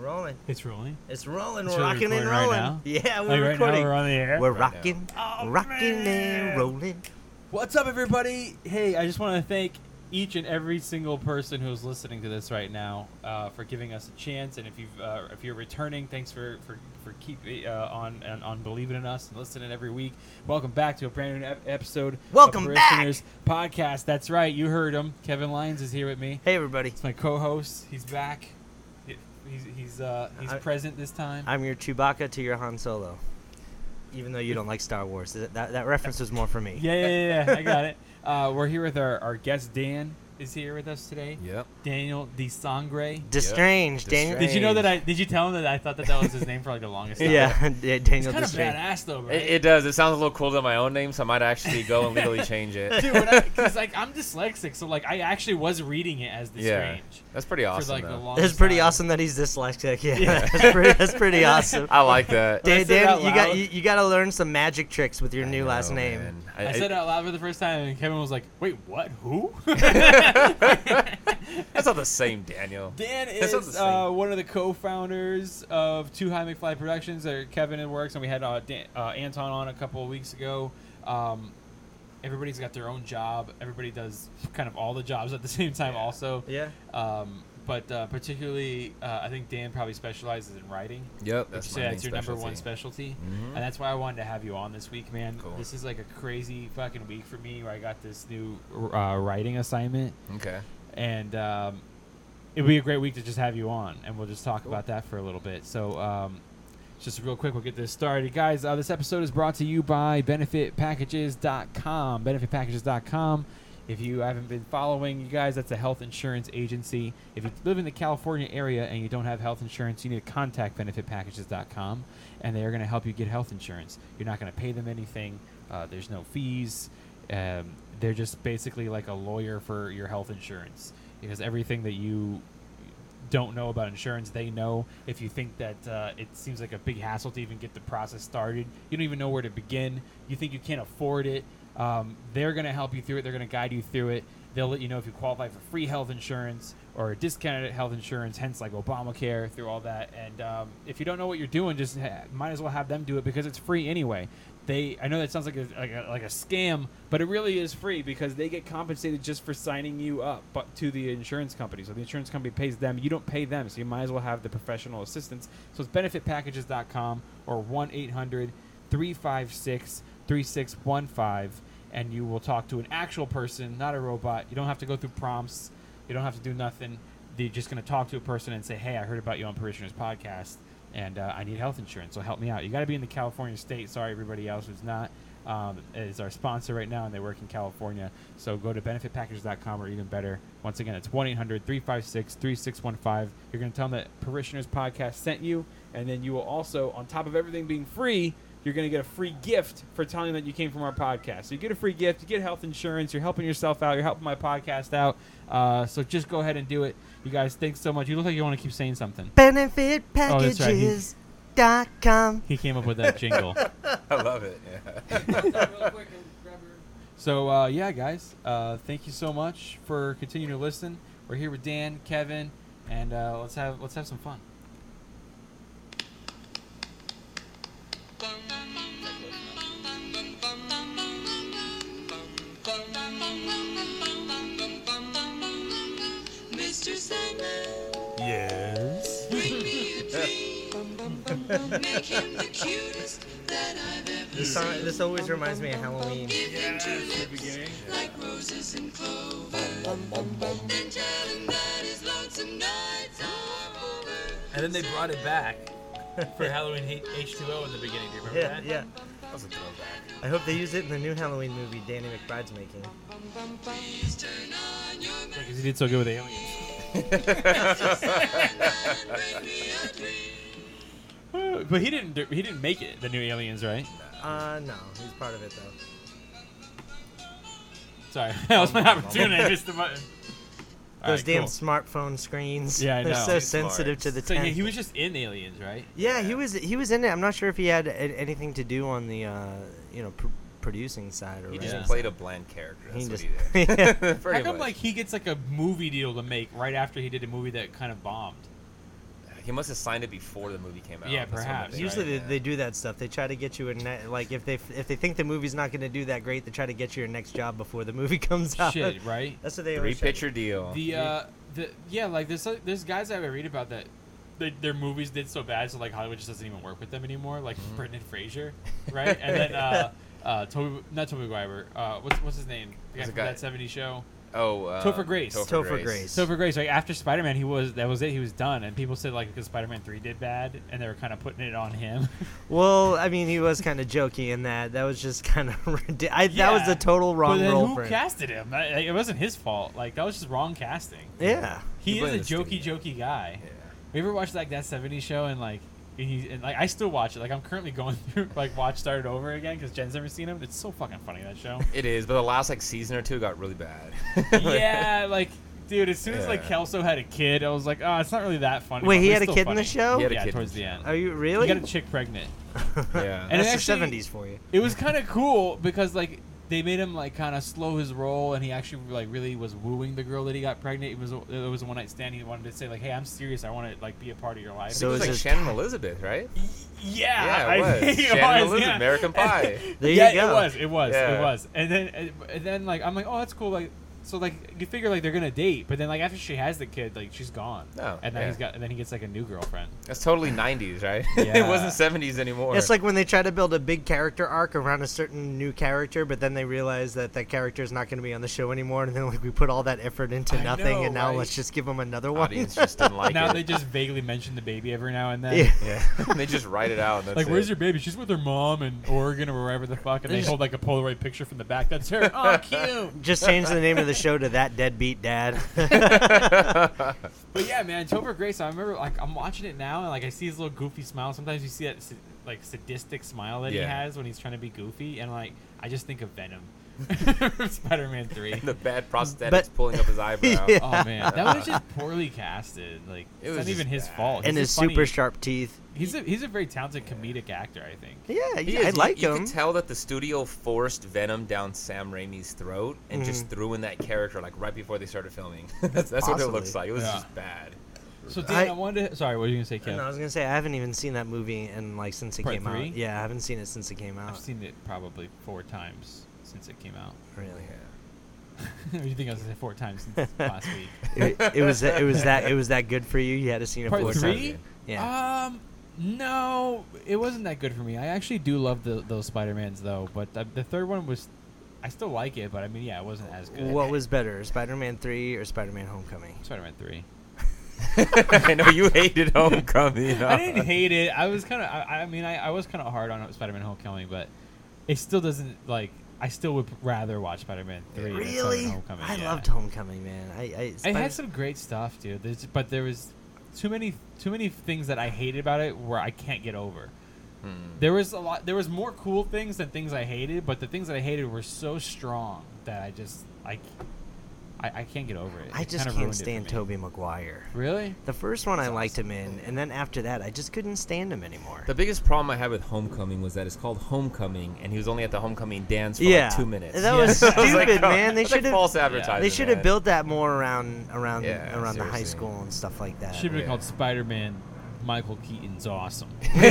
rolling. It's rolling. It's rolling. It's We're really rocking and recording rolling. right now? Yeah, we're Like right recording. now we're on the air. We're Right rocking, now. rocking Oh, and man. rolling. What's up, everybody? Hey, I just want to thank each and every single person who's listening to this right now for giving us a chance. And if you're returning, thanks for keeping on believing in us and listening every week. Welcome back to a brand new episode Welcome of back. Parishioners Podcast. That's right, you heard him. Kevin Lyons is here with me. Hey, everybody. It's my co-host. He's back. He's present this time. I'm your Chewbacca to your Han Solo. Even though you don't like Star Wars. That reference was more for me. Yeah. I got it. We're here with our guest. Dan is here with us today. Yep. Daniel DeSangre. Destrange. Daniel. Did you know that Did you tell him that I thought that was his name for like the longest time? Yeah, It's Daniel kind of Destrange. badass though, right? It does. It sounds a little cooler than my own name, so I might actually go and legally change it. Dude, because like I'm dyslexic, so like I actually was reading it as Yeah. DeStrange. That's pretty awesome. For like the though. longest It's pretty time. awesome that he's dyslexic. Yeah, Yeah. that's pretty awesome. I like that. When I Dan, said it out Dan, loud- you got to learn some magic tricks with your I new know, last name. man. I said it out loud for the first time, and Kevin was like, "Wait, what? Who?" That's not the same, Daniel. Dan That's not the is same. one of the co-founders of Two High McFly Productions. Kevin and works, and we had Anton on a couple of weeks ago. Everybody's got their own job. Everybody does kind of all the jobs at the same time, also. Yeah. But particularly, I think Dan probably specializes in writing. Yep. Would you That's say my that's your number one specialty? Mhm. And that's why I wanted to have you on this week, man. Cool. This is like a crazy fucking week for me, where I got this new writing assignment. Okay. And it'd be a great week to just have you on, and we'll just talk about that for a little bit. So just real quick, we'll get this started. Guys, this episode is brought to you by BenefitPackages.com. BenefitPackages.com. If you haven't been following, you guys, that's a health insurance agency. If you live in the California area and you don't have health insurance, you need to contact BenefitPackages.com, and they are going to help you get health insurance. You're not going to pay them anything. There's no fees. They're just basically like a lawyer for your health insurance, because everything that you don't know about insurance, they know. If you think that it seems like a big hassle to even get the process started, you don't even know where to begin, you think you can't afford it, they're going to help you through it. They're going to guide you through it. They'll let you know if you qualify for free health insurance or discounted health insurance, hence like Obamacare, through all that. And if you don't know what you're doing, just might as well have them do it, because it's free anyway. I know that sounds like a scam, but it really is free, because they get compensated just for signing you up to the insurance company. So the insurance company pays them. You don't pay them, so you might as well have the professional assistance. So it's BenefitPackages.com or 1-800-356-3615, and you will talk to an actual person, not a robot. You don't have to go through prompts. You don't have to do nothing. You're just going to talk to a person and say, "Hey, I heard about you on Parishioners Podcast, and I need health insurance, so help me out." You got to be in the California state. Sorry, everybody else who's not. Is our sponsor right now, and they work in California. So go to BenefitPackages.com, or even better, once again, it's 1-800-356-3615. You're going to tell them that Parishioners Podcast sent you, and then you will also, on top of everything being free, you're going to get a free gift for telling them that you came from our podcast. So you get a free gift, you get health insurance, you're helping yourself out, you're helping my podcast out. So just go ahead and do it. You guys, thanks so much. You look like you want to keep saying something. BenefitPackages.com. He came up with that jingle. I love it. Yeah. So, yeah, guys, thank you so much for continuing to listen. We're here with Dan, Kevin, and let's have some fun. Mr. Sandman, Yes. bring me a dream. Make him the cutest that I've ever seen. This always reminds me of Halloween. Give him two lips like roses and clover. Then tell him that his lonesome nights are over. And then they brought it back for Halloween H2O in the beginning. Do you remember that? Yeah. That was a throwback. I hope they use it in the new Halloween movie Danny McBride's making. Please turn on your Because he did so good with Aliens. bring me a dream. But he didn't make it, the new Aliens, right? No, he's part of it though. Sorry, that was my opportunity. I missed the button. Those Alright, damn cool. smartphone screens. Yeah, I They're know. so Too sensitive to the So yeah, tech. he was just in Aliens, right? Yeah, he was in it. I'm not sure if he had anything to do on the producing side or He whatever. just Yeah. played a bland character. That's He what just- he did. Yeah. Pretty How come much. like he gets like a movie deal to make right after he did a movie that kind of bombed? He must have signed it before the movie came out. Yeah, That's what perhaps. it is, Usually right? they do that stuff. They try to get you like if they think the movie's not going to do that great, they try to get you your next job before the movie comes out. Shit, right? That's what they always try to Three-picture deal. Like there's guys that I read about that their movies did so bad, so like Hollywood just doesn't even work with them anymore. Like Brendan Fraser, right? And then not Toby Maguire. What's his name? The guy There's a from guy- that '70s show. Oh, Topher Grace. Topher Grace. Topher Grace. Right after Spider-Man, that was it. He was done, and people said like because Spider-Man 3 did bad, and they were kind of putting it on him. Well, I mean, he was kind of jokey in that. That was just kind of that was the total wrong but then role who for him. casted him? It wasn't his fault. Like that was just wrong casting. Yeah. He You is a blame the studio. jokey guy. Yeah. You ever watch like that '70s show and like I still watch it. Like I'm currently going through started over again because Jen's never seen him. It's so fucking funny that show. It is, but the last like season or two got really bad. Yeah, like dude, as soon as like Yeah. Kelso had a kid, I was like, oh, it's not really that funny. Wait, but he it's had a still kid in the funny. show? He had a Yeah, kid towards in the the end. Are you really? He got a chick pregnant. Yeah. And That's it the actually- 70s for you. It was kind of cool because like they made him like kind of slow his roll, and he actually like really was wooing the girl that he got pregnant. It was a one night stand. He wanted to say like, hey, I'm serious. I want to like be a part of your life. So it was is like this- Shannon Elizabeth, right? Yeah, Yeah, I it was. think it Shannon was, Elizabeth, yeah. American Pie. There you yeah, go. it was, Yeah. and then like I'm like, oh, that's cool. Like, so like you figure like they're gonna date, but then like after she has the kid, like she's gone. Oh, and then yeah. he gets like a new girlfriend. That's totally 90s, right? it Yeah. wasn't 70s anymore. It's like when they try to build a big character arc around a certain new character, but then they realize that that character is not going to be on the show anymore, and then like we put all that effort into I nothing, know, and now right? let's just give them another one. audience just didn't like Now it. they just vaguely mention the baby every now and then. Yeah. Yeah, they just write it out. And that's Like, where's it. your baby? She's with her mom in Oregon or wherever the fuck, and they hold like a Polaroid picture from the back. That's her. Oh, cute. Just change the name of the show to That Deadbeat Dad. But yeah, man, Topher Grace. I remember like I'm watching it now, and like I see his little goofy smile. Sometimes you see that like sadistic smile that he Yeah. has when he's trying to be goofy, and like I just think of Venom, Spider-Man 3. the bad prosthetics But- pulling up his eyebrow. Yeah. Oh man, that was just poorly casted. Like It it's was not even just his bad. fault. And He's his a funny- super sharp teeth. He's a very talented comedic actor, I think. Yeah, He yeah, is. I like you him. could tell that the studio forced Venom down Sam Raimi's throat and just threw in that character like right before they started filming. that's what it Possibly. looks like. It was Yeah. just bad. So Dan, I I- wanted to. Sorry, what were you gonna say, Kev? No, I was gonna say I haven't even seen that movie and like since it Part came 3? out. Yeah, I haven't seen it since it came I've out. seen it probably 4 times since it came out. Really, What do you think I was gonna say 4 times since last week? it was that good for you. You had to see it Part 4 3? times. Yeah. No, it wasn't that good for me. I actually do love those Spider-Mans though, but the third one was, I still like it, but I mean, yeah, it wasn't as good. What was better, Spider-Man 3 or Spider-Man Homecoming? Spider-Man 3? I know you hated Homecoming. I didn't hate it. I was kind of, I mean, I was kind of hard on Spider-Man Homecoming, but it still doesn't like. I still would rather watch Spider-Man 3 than Really? Spider-Man Homecoming. I yeah. loved Homecoming, man. It had some great stuff, dude. But there was too many things that I hated about it where I can't get over. There was more cool things than things I hated, but the things that I hated were so strong that I can't get over it. I It just kinda can't ruined it for stand me. Tobey Maguire. Really? The first one I liked him in, and then after that, I just couldn't stand him anymore. The biggest problem I had with Homecoming was that it's called Homecoming, and he was only at the homecoming dance for Yeah, like 2 minutes. that was Yeah. stupid, I was like, man. They that's like should have false advertising. they should have man. built that more around Yeah, the high seriously. school and stuff like that. Should have been Yeah. called Spider-Man. Michael Keaton's awesome.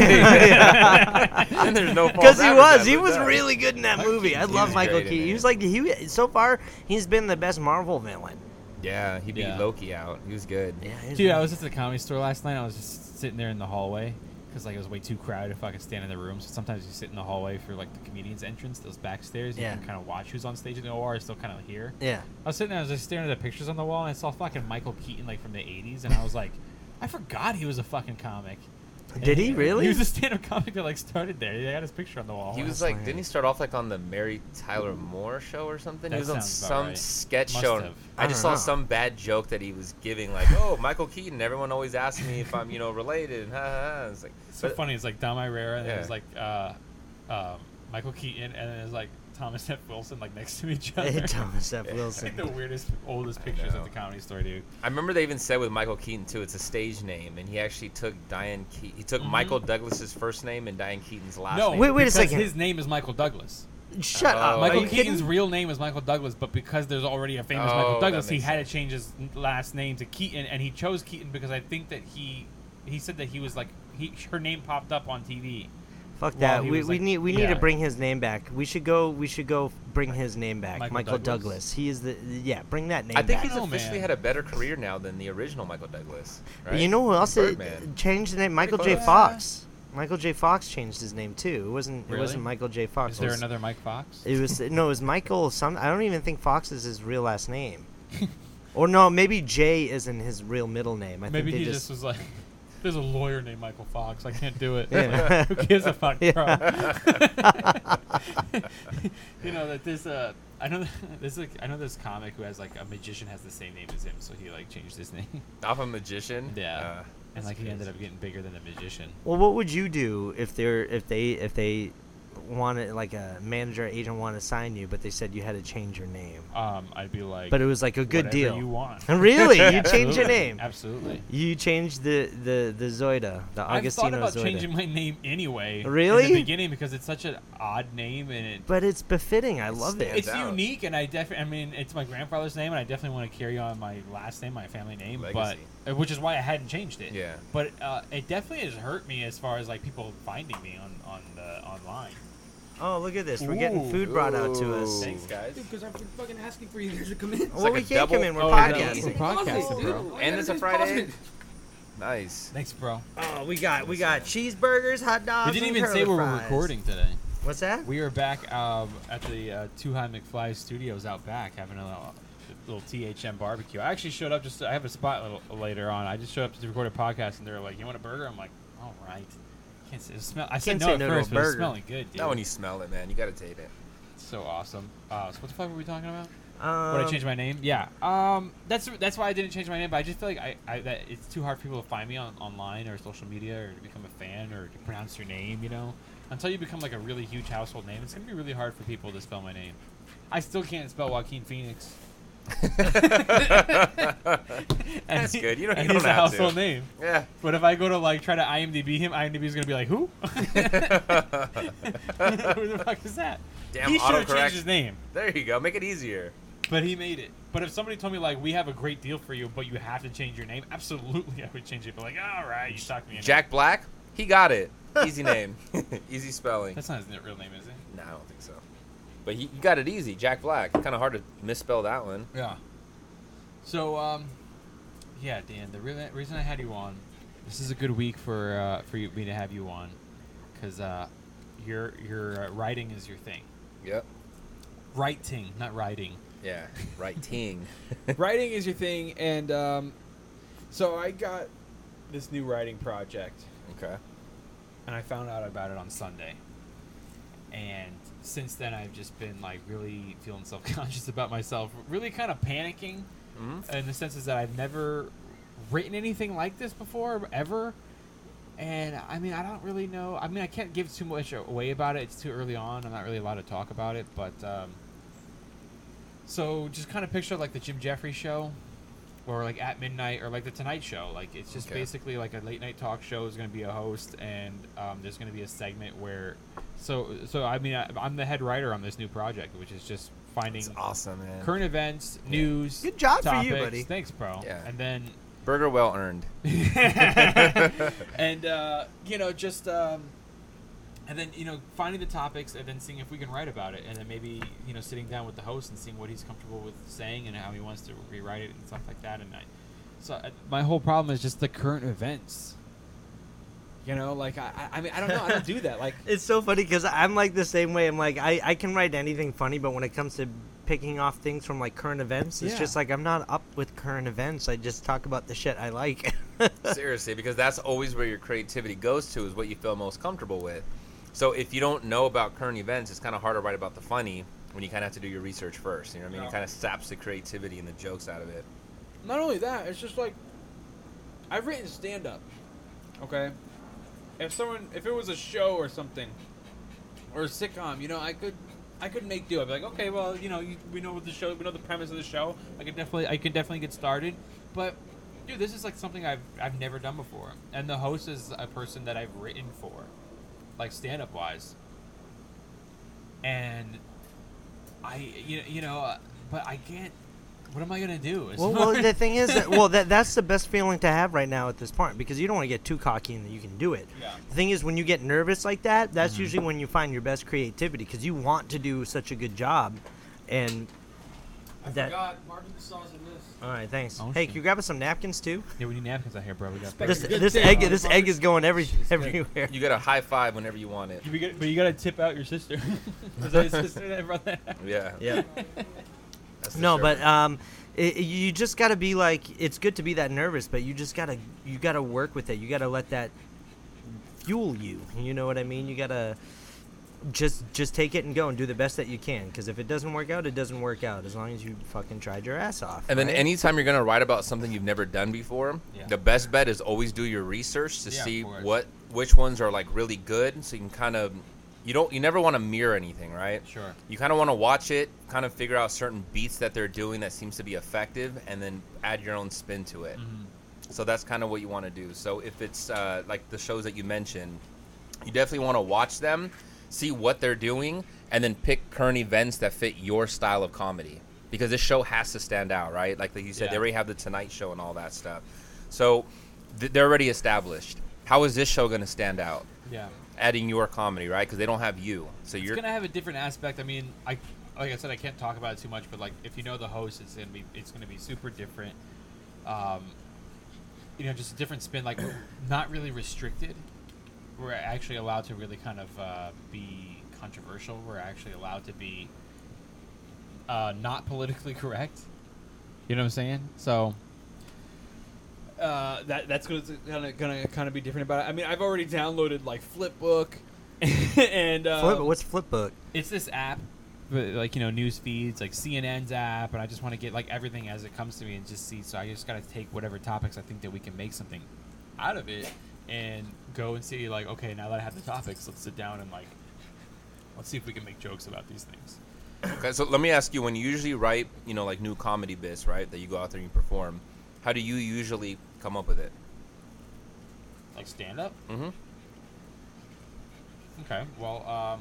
And there's no false Because he advertising, was no. really good in that Michael movie. I Keaton love was Michael great in Keaton. it. He was like so far he's been the best Marvel villain. Yeah, he beat Yeah. Loki out. He was good. Yeah, he's Dude, I really- was at the comedy store last night. I was just sitting there in the hallway because like it was way too crowded if I could stand in the room. So sometimes you sit in the hallway for like the comedian's entrance, those backstairs. You Yeah. can kind of watch who's on stage in the OR. Still kind of here. Yeah. I was sitting there, I was just staring at the pictures on the wall, and I saw fucking Michael Keaton like from the '80s, and I was like, I forgot he was a fucking comic. Did he And really? He was a stand-up comic that like started there. They had his picture on the wall. He was that's like, funny. didn't he start off like on the Mary Tyler Moore show or something? That he was on sounds about some right. sketch Must show. have. I just I saw don't know. some bad joke that he was giving, like, "Oh, Michael Keaton. Everyone always asks me if I'm, related." And ha ha ha. It's like, so but- funny. It's like Dom Irera, and Yeah. it was like Michael Keaton, and then it's like Thomas F. Wilson like next to each other. Thomas F. It's Wilson. like the weirdest, oldest pictures know. at the comedy store, dude. I remember they even said with Michael Keaton too, it's a stage name, and he actually took He took Mhm. Michael Douglas's first name and Diane Keaton's last No, name. Wait a because second. His name is Michael Douglas. Shut Oh. up. Are Michael you Keaton's kidding? real name is Michael Douglas, but because there's already a famous Oh, Michael that Douglas, he makes had sense. to change his last name to Keaton, and he chose Keaton because I think that he he said that he was like her name popped up on TV. Fuck Well, that. he We was like- need yeah. to bring his name back. We should go bring his name back. Michael Michael Douglas? Douglas. He is bring that name I think back. he's Oh, officially man. had a better career now than the original Michael Douglas. Right? You know who else Birdman. changed the name? Michael J. close. Fox. Michael J. Fox changed his name too. It wasn't Really? Michael J. Fox. Is there It was- another Mike Fox? It was no, it was Michael. I don't even think Fox is his real last name. Or no, maybe J isn't his real middle name. I Maybe think he they just was like, "There's a lawyer named Michael Fox. I can't do it. Yeah. Who gives a fuck, Yeah. bro?" You know that this. I know this comic who has like a magician has the same name as him, so he like changed his name. Off a magician. Yeah. And that's like he ended crazy. up getting bigger than the magician. Well, what would you do if they wanted, like, a manager or agent wanted to sign you, but they said you had to change your name? I'd be like, But it was like a good "Whatever deal. you want. Really? You changed your Absolutely. name? Absolutely. You changed the Zoida, the I've Augustino thought about Zoida. changing my name anyway. Really? In the beginning because it's such an odd name and it. But it's befitting. I love it. It's out. unique, and I mean, it's my grandfather's name, and I definitely want to carry on my last name, my family name, Legacy. but which is why I hadn't changed it. Yeah. But it definitely has hurt me as far as like people finding me online. Oh, look at this. We're getting Ooh. food brought out to us. Thanks, guys. Dude, because I've been fucking asking for you guys to come in. Well, like we a can't come double- in. We're Oh, yeah, podcasting. we're podcasting, bro. All you And gotta it's do a is Friday. pause it. Nice. Thanks, bro. Oh, we got cheeseburgers, hot dogs. We didn't and even say curly where we're fries. recording today. What's that? We are back at the Too High McFly Studios out back having a little THM barbecue. I actually showed up I have a spot later on. I just showed up to record a podcast, and they were like, "You want a burger?" I'm like, "All right." Can't say, I said Can't no say at no to a first, but it's burger. smelling good, dude. Not when you smell it, man. You gotta taste it. So awesome. So what the fuck were we talking about? Um, Would I change my name? Yeah. That's why I didn't change my name. But I just feel like that it's too hard for people to find me online or social media or to become a fan or to pronounce your name. You know, until you become like a really huge household name, it's gonna be really hard for people to spell my name. I still can't spell Joaquin Phoenix. That's good. You don't and have he's a to. household name. Yeah. But if I go to like try to IMDb him, IMDb's gonna be like, who? Who the fuck is that? Damn, He should have autocorrect. changed his name. There you go. Make it easier. But he made it. But if somebody told me like we have a great deal for you, but you have to change your name, absolutely I would change it. But like, all right, you talked me into it. Jack Black. He got it. Easy name. Easy spelling. That's not his real name, is it? No, I don't think so. But he got it easy. Jack Black. Kind of hard to misspell that one. Yeah. So yeah, Dan. The reason I had you on, this is a good week for me to have you on, because your writing is your thing. Yep. Writing, not writing. Yeah. Writing. Writing is your thing, and so I got this new writing project, Okay. and I found out about it on Sunday. And since then, I've just been like really feeling self-conscious about myself, really kind of panicking, Mm-hmm. in the senses that I've never written anything like this before, ever. And I mean, I don't really know. I mean, I can't give too much away about it. It's too early on. I'm not really allowed to talk about it. But so just kind of picture like the Jim Jeffries show, or like At Midnight, or like the Tonight Show. Like it's just Okay. basically like a late night talk show. Is going to be a host, and there's going to be a segment where. So I mean, I'm the head writer on this new project, which is just finding It's awesome, man. current events, news. Good job for you, topics. buddy. Thanks, bro. Yeah. And then Burger well earned. and just and then finding the topics and then seeing if we can write about it, and then maybe sitting down with the host and seeing what he's comfortable with saying and how he wants to rewrite it and stuff like that. And my whole problem is just the current events. Like I mean I don't know, I don't do that. Like It's so funny because I'm like the same way. I'm like, I can write anything funny, but when it comes to picking off things from like current events, it's Yeah. just like I'm not up with current events. I just talk about the shit I like. Seriously, because that's always where your creativity goes to, is what you feel most comfortable with. So if you don't know about current events, it's kind of hard to write about the funny when you kind of have to do your research first. You know what I mean? Yeah. It kind of saps the creativity and the jokes out of it. not only that, it's just like I've written stand-up. Okay, if it was a show or something, or a sitcom, I could make do. I'd be like, okay, well, we know what the show, we know the premise of the show. I could definitely get started. But dude, this is like something I've never done before, and the host is a person that I've written for, like stand-up wise. And but I can't. What am I gonna do? It's Well, the thing is, that's the best feeling to have right now at this point because you don't want to get too cocky and that you can do it. Yeah. The thing is, when you get nervous like that, that's usually when you find your best creativity because you want to do such a good job, and that. forgot barbecue sauce in this. All right, thanks. Oh, Hey, shit. can you grab us some napkins too? Yeah, we need napkins out here, bro. We got. This- This Good egg is going good. everywhere. You get a high five whenever you want it. But you gotta tip out your sister. Was that your sister that brought that? Yeah. Yeah. That's the No, Sherman. but you just gotta be like, it's good to be that nervous, but you gotta work with it. You gotta let that fuel you. You know what I mean? You gotta just take it and go and do the best that you can. Because if it doesn't work out, it doesn't work out. As long as you fucking tried your ass off. And then right? anytime you're gonna write about something you've never done before, Yeah. the best bet is always do your research to Yeah, of see course. which ones are like really good, so you can kind of you never want to mirror anything, right? Sure. You kind of want to watch it, kind of figure out certain beats that they're doing that seems to be effective, and then add your own spin to it. So that's kind of what you want to do. So if it's like the shows that you mentioned, you definitely want to watch them, see what they're doing, and then pick current events that fit your style of comedy. Because this show has to stand out, right? Like you said, Yeah. they already have the Tonight Show and all that stuff. So they're already established. How is this show going to stand out? Yeah. Adding your comedy, right? Because they don't have you. So It's you're gonna have a different aspect. I mean, like I said, I can't talk about it too much, but like if you know the host, it's gonna be super different. Just a different spin. Like we're not really restricted. We're actually allowed to really kind of be controversial. We're actually allowed to be not politically correct. You know what I'm saying? So. That's gonna kind of be different about it. I mean, I've already downloaded like Flipbook, and What's Flipbook? It's this app, like news feeds, like CNN's app, and I just want to get like everything as it comes to me and just see. So I just gotta take whatever topics I think that we can make something out of it, and go and see like, okay, now that I have the topics, let's sit down and like, let's see if we can make jokes about these things. Okay, so let me ask you, when you usually write, like new comedy bits, right, that you go out there and you perform, how do you usually come up with it? Like stand up. Mm-hmm. Okay. Well,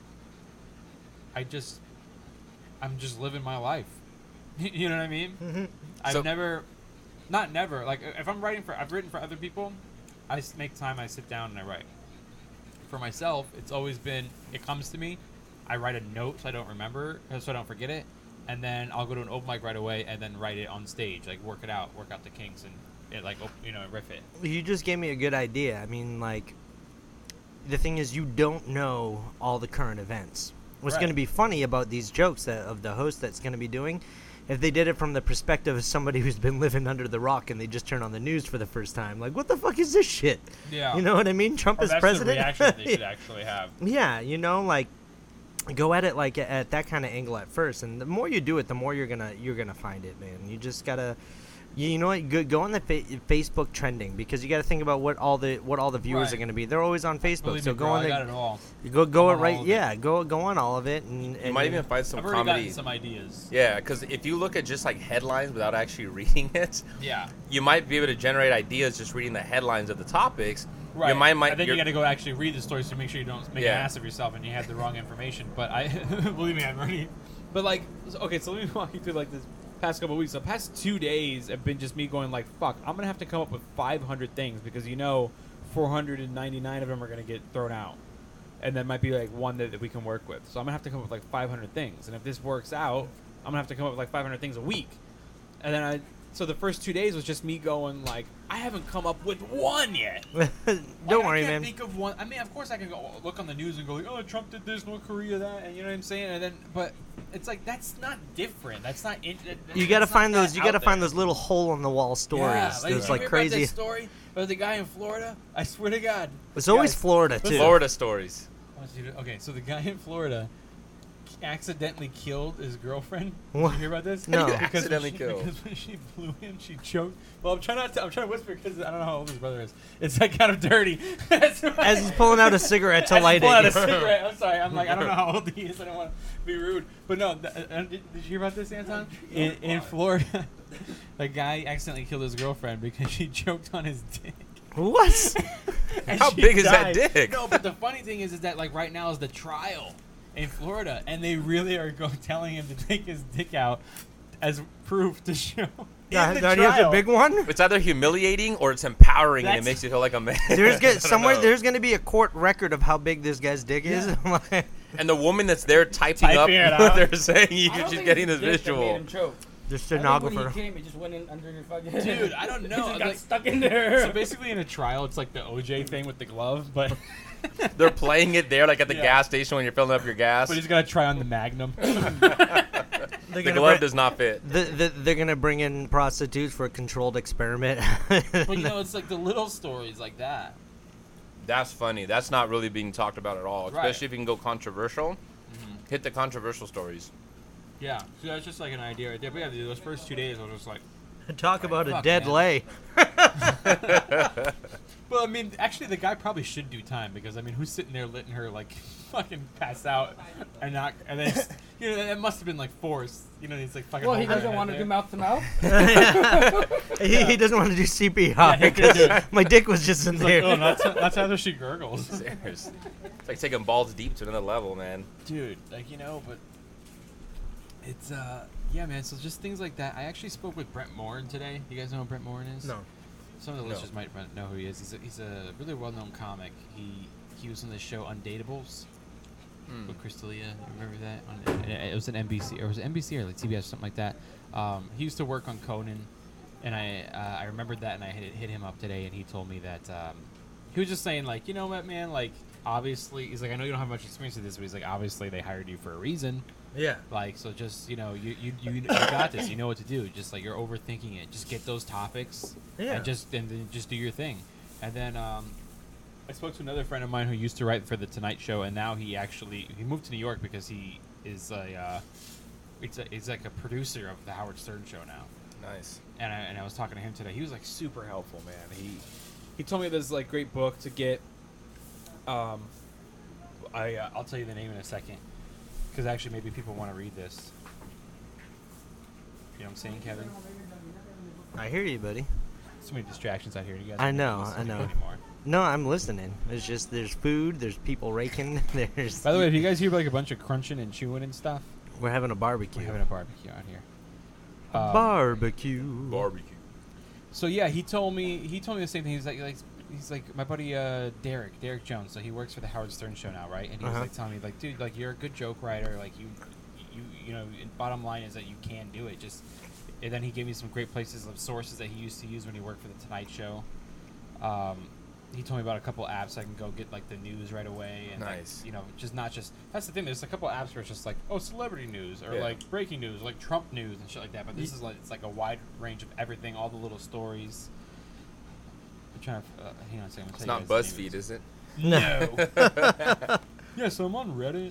I'm just living my life. You know what I mean? So- Not never. Like if I've written for other people, I make time. I sit down and I write. For myself, it's always been. It comes to me. I write a note so I don't remember, so I don't forget it, and then I'll go to an open mic right away and then write it on stage, like work out the kinks and riff it. You just gave me a good idea. I mean, like, the thing is, you don't know all the current events. What's Right. going to be funny about these jokes of the host that's going to be doing, if they did it from the perspective of somebody who's been living under the rock and they just turn on the news for the first time, like, what the fuck is this shit? Yeah. You know what I mean? Trump is that's president. the reaction they should actually have. Yeah, like, go at it like at that kind of angle at first, and the more you do it, the more you're gonna find it, man. You just gotta. You know what? Go on the Facebook trending because you got to think about what all the viewers Right. are going to be. They're always on Facebook, Believe so me, go bro, on I got the it all. go I'm on it all right. of Yeah, go on all of it, and You might even find some I've already comedy. gotten some ideas. Yeah, because if you look at just like headlines without actually reading it, Yeah. you might be able to generate ideas just reading the headlines of the topics. Right. Your mind might. and then you your- got to go actually read the stories to make sure you don't make Yeah. an ass of yourself and you have the wrong information. But I believe me, I'm already. But like, okay, so let me walk you through like this past couple of weeks. The past 2 days have been just me going like, fuck, I'm gonna have to come up with 500 things because 499 of them are gonna get thrown out, and there might be like one that we can work with. So I'm gonna have to come up with like 500 things, and if this works out, I'm gonna have to come up with like 500 things a week, and then So the first 2 days was just me going like, I haven't come up with one yet. Don't worry, I can't man. think of one. I mean, of course I can go look on the news and go like, oh, Trump did this, North Korea that, and you know what I'm saying. And then, but it's like that's not different. That's not. You gotta find those. You gotta find those little hole in the wall stories. Yeah, those you like hear crazy. About that story about the guy in Florida. I swear to God. It's always Guys, Florida too. Florida stories. Okay, so the guy in Florida accidentally killed his girlfriend. What? Did you hear about this? No. Accidentally killed. Because when she blew him, she choked. Well, I'm trying to whisper because I don't know how old his brother is. It's like kind of dirty. That's why- As he's pulling out a cigarette to As light he's pulling out a it. cigarette. I'm sorry. I'm like, I don't know how old he is. I don't want to be rude. But no, did you hear about this, Anton? In Florida, a guy accidentally killed his girlfriend because she choked on his dick. What? And How she big is that died. dick? No, but the funny thing is that like right now is the trial in Florida, and they really are telling him to take his dick out as proof to show. Yeah, in the that is a trial. big one. It's either humiliating or it's empowering, and it That's- makes you feel like a man. Somewhere there's gonna be a court record of how big this guy's dick is. And the woman that's there typing up Typing it what out. they're saying, I don't she's think getting it's this dick that made visual. him choke. The I think when stenographer. he came, it just went in under your fucking. Dude, I don't know. It just got Like- stuck in there. So basically, in a trial, it's like the OJ thing with the glove, but They're playing it there, like at the Yeah. gas station when you're filling up your gas. he's gonna try on the Magnum. They're The gonna glove bring- does not fit. They're gonna bring in prostitutes for a controlled experiment. But you know, it's like the little stories like that. That's funny. That's not really being talked about at all, Right. especially if you can go controversial. Hit the controversial stories. Yeah, so that's just like an idea right there. But yeah, dude, those first 2 days, I was just like, Talk about a Fuck, dead man. lay. well, I mean, actually, the guy probably should do time because I mean, who's sitting there letting her like fucking pass out and not, and then you know that must have been like forced. You know, he's like fucking. Well, he holding her doesn't head want to there. do mouth to mouth. He doesn't want to do CPR Yeah, he could do because my dick was just in He's like, there. oh, that's how she gurgles. Serious. It's like taking balls deep to another level, man. Dude, like, you know, but it's yeah, man. So just things like that. I actually spoke with Brent Morin today. You guys know who Brent Morin is? No. Some of the No. listeners might know who he is. He's a really well-known comic. He was on the show Undateables with Chris D'Elia. You remember that? It was an NBC, or was it NBC or like TBS or something like that. He used to work on Conan, and I remembered that, and I hit him up today, and he told me that he was just saying like, you know what, man, like obviously, he's like, I know you don't have much experience with this, but he's like, obviously they hired you for a reason. Yeah. Like, so just, you know, you got this. You know what to do. Just like you're overthinking it. Just get those topics Yeah. and then just do your thing. And then I spoke to another friend of mine who used to write for the Tonight Show, and now he moved to New York because he is he's like a producer of the Howard Stern Show now. Nice. And I was talking to him today. He was like super helpful, man. He told me this like great book to get. I'll tell you the name in a second, because actually maybe people want to read this. You know what I'm saying, Kevin? I hear you, buddy. So many distractions out here. You guys. I don't know, listen I to me know. Anymore. No, I'm listening. It's just there's food, there's people raking, there's. By the way, if you guys hear like a bunch of crunching and chewing and stuff, we're having a barbecue. we're having a barbecue out here. Barbecue. Barbecue. So yeah, he told me the same thing. He's like my buddy Derek Jones. So he works for the Howard Stern Show now, right? And he was Uh-huh. like telling me like, dude, like you're a good joke writer. Like you know. Bottom line is that you can do it. Just and then he gave me some great places of sources that he used to use when he worked for the Tonight Show. He told me about a couple apps I can go get like the news right away and Nice. like, you know, that's the thing. There's a couple apps where it's just like, oh, celebrity news or Yeah. like breaking news, or like Trump news and shit like that. But this is like it's like a wide range of everything, all the little stories. I'm trying to hang on a second. It's not BuzzFeed, is it? No. Yeah, so I'm on Reddit.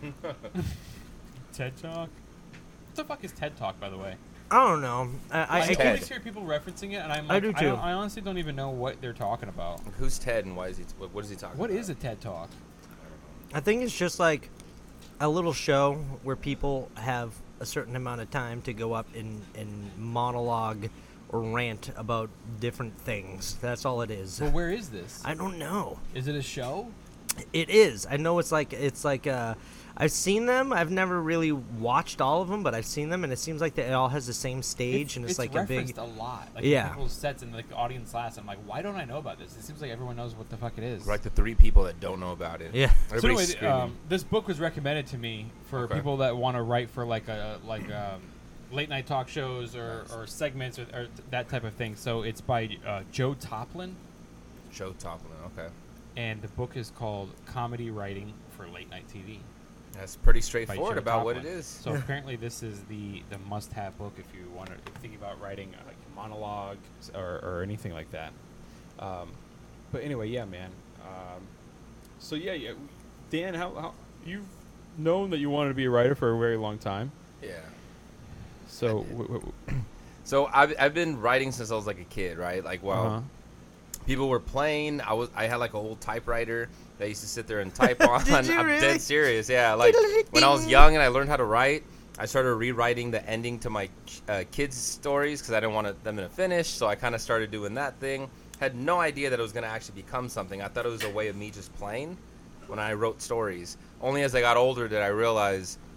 TED Talk. What the fuck is TED Talk, by the way? I don't know. I TED. always hear people referencing it, and I'm I like, do too. I honestly don't even know what they're talking about. Who's Ted and why is he? What is he talking What about? is a TED Talk? I think it's just like a little show where people have a certain amount of time to go up and monologue or rant about different things. That's all it is. Well, where is this? I don't know. Is it a show? It is. I know it's like I've seen them. I've never really watched all of them, but I've seen them, and it seems like it all has the same stage, and it's like a referenced big. a lot. Like Yeah. people's sets and like the audience laughs. I'm like, why don't I know about this? It seems like everyone knows what the fuck it is. We're like the 3 people that don't know about it. Yeah. So Everybody's anyway, screaming. this book was recommended to me for Okay. people that want to write for like late night talk shows or segments or that type of thing. So it's by Joe Toplin, Joe Toplin. Okay. and the book is called Comedy Writing for Late Night TV. That's pretty by straightforward Joe about what Toplin. it is. So apparently this is the must-have book if you want to think about writing like monologues or anything like that. But anyway, yeah, man. So yeah. Dan, how you've known that you wanted to be a writer for a very long time. Yeah. So So I've been writing since I was like a kid, right? Like while people were playing, I had like a old typewriter that I used to sit there and type on. Did you I'm really? dead serious. Yeah, like when I was young and I learned how to write, I started rewriting the ending to my kids' stories because I didn't want them to finish. So I kind of started doing that thing. Had no idea that it was going to actually become something. I thought it was a way of me just playing when I wrote stories. Only as I got older did I realize,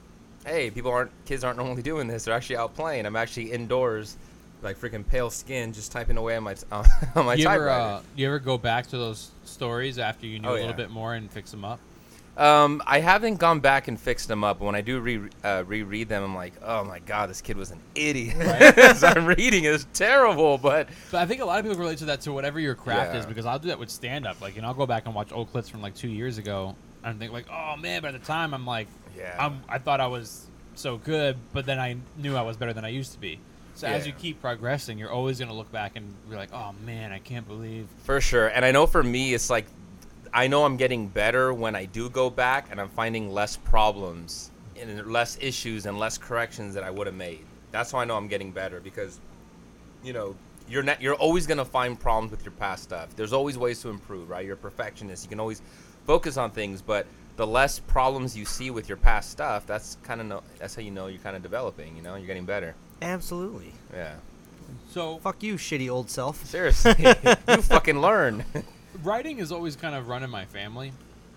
hey, kids aren't normally doing this. They're actually out playing. I'm actually indoors, like freaking pale skin, just typing away on my on my typewriter. You ever go back to those stories after you knew Oh, a little yeah. bit more and fix them up? I haven't gone back and fixed them up. When I do reread them, I'm like, oh my god, this kid was an idiot. As I'm reading, it's terrible. But But I think a lot of people relate to that to whatever your craft Yeah. is, because I'll do that with stand-up. Like, and I'll go back and watch old clips from like 2 years ago and think like, oh man, by the time I'm like, yeah, I thought I was so good, but then I knew I was better than I used to be. So as Yeah. you keep progressing, you're always going to look back and be like, oh man, I can't believe. for sure. And I know for me, it's like, I know I'm getting better when I do go back, and I'm finding less problems and less issues and less corrections that I would have made. That's how I know I'm getting better, because, you know, you're always gonna find problems with your past stuff. There's always ways to improve, right? You're a perfectionist. You can always focus on things, but the less problems you see with your past stuff, that's how you know you're kind of developing. You know, you're getting better. Absolutely. Yeah. So Fuck you, shitty old self. Seriously, you fucking learn. writing is always kind of run in my family.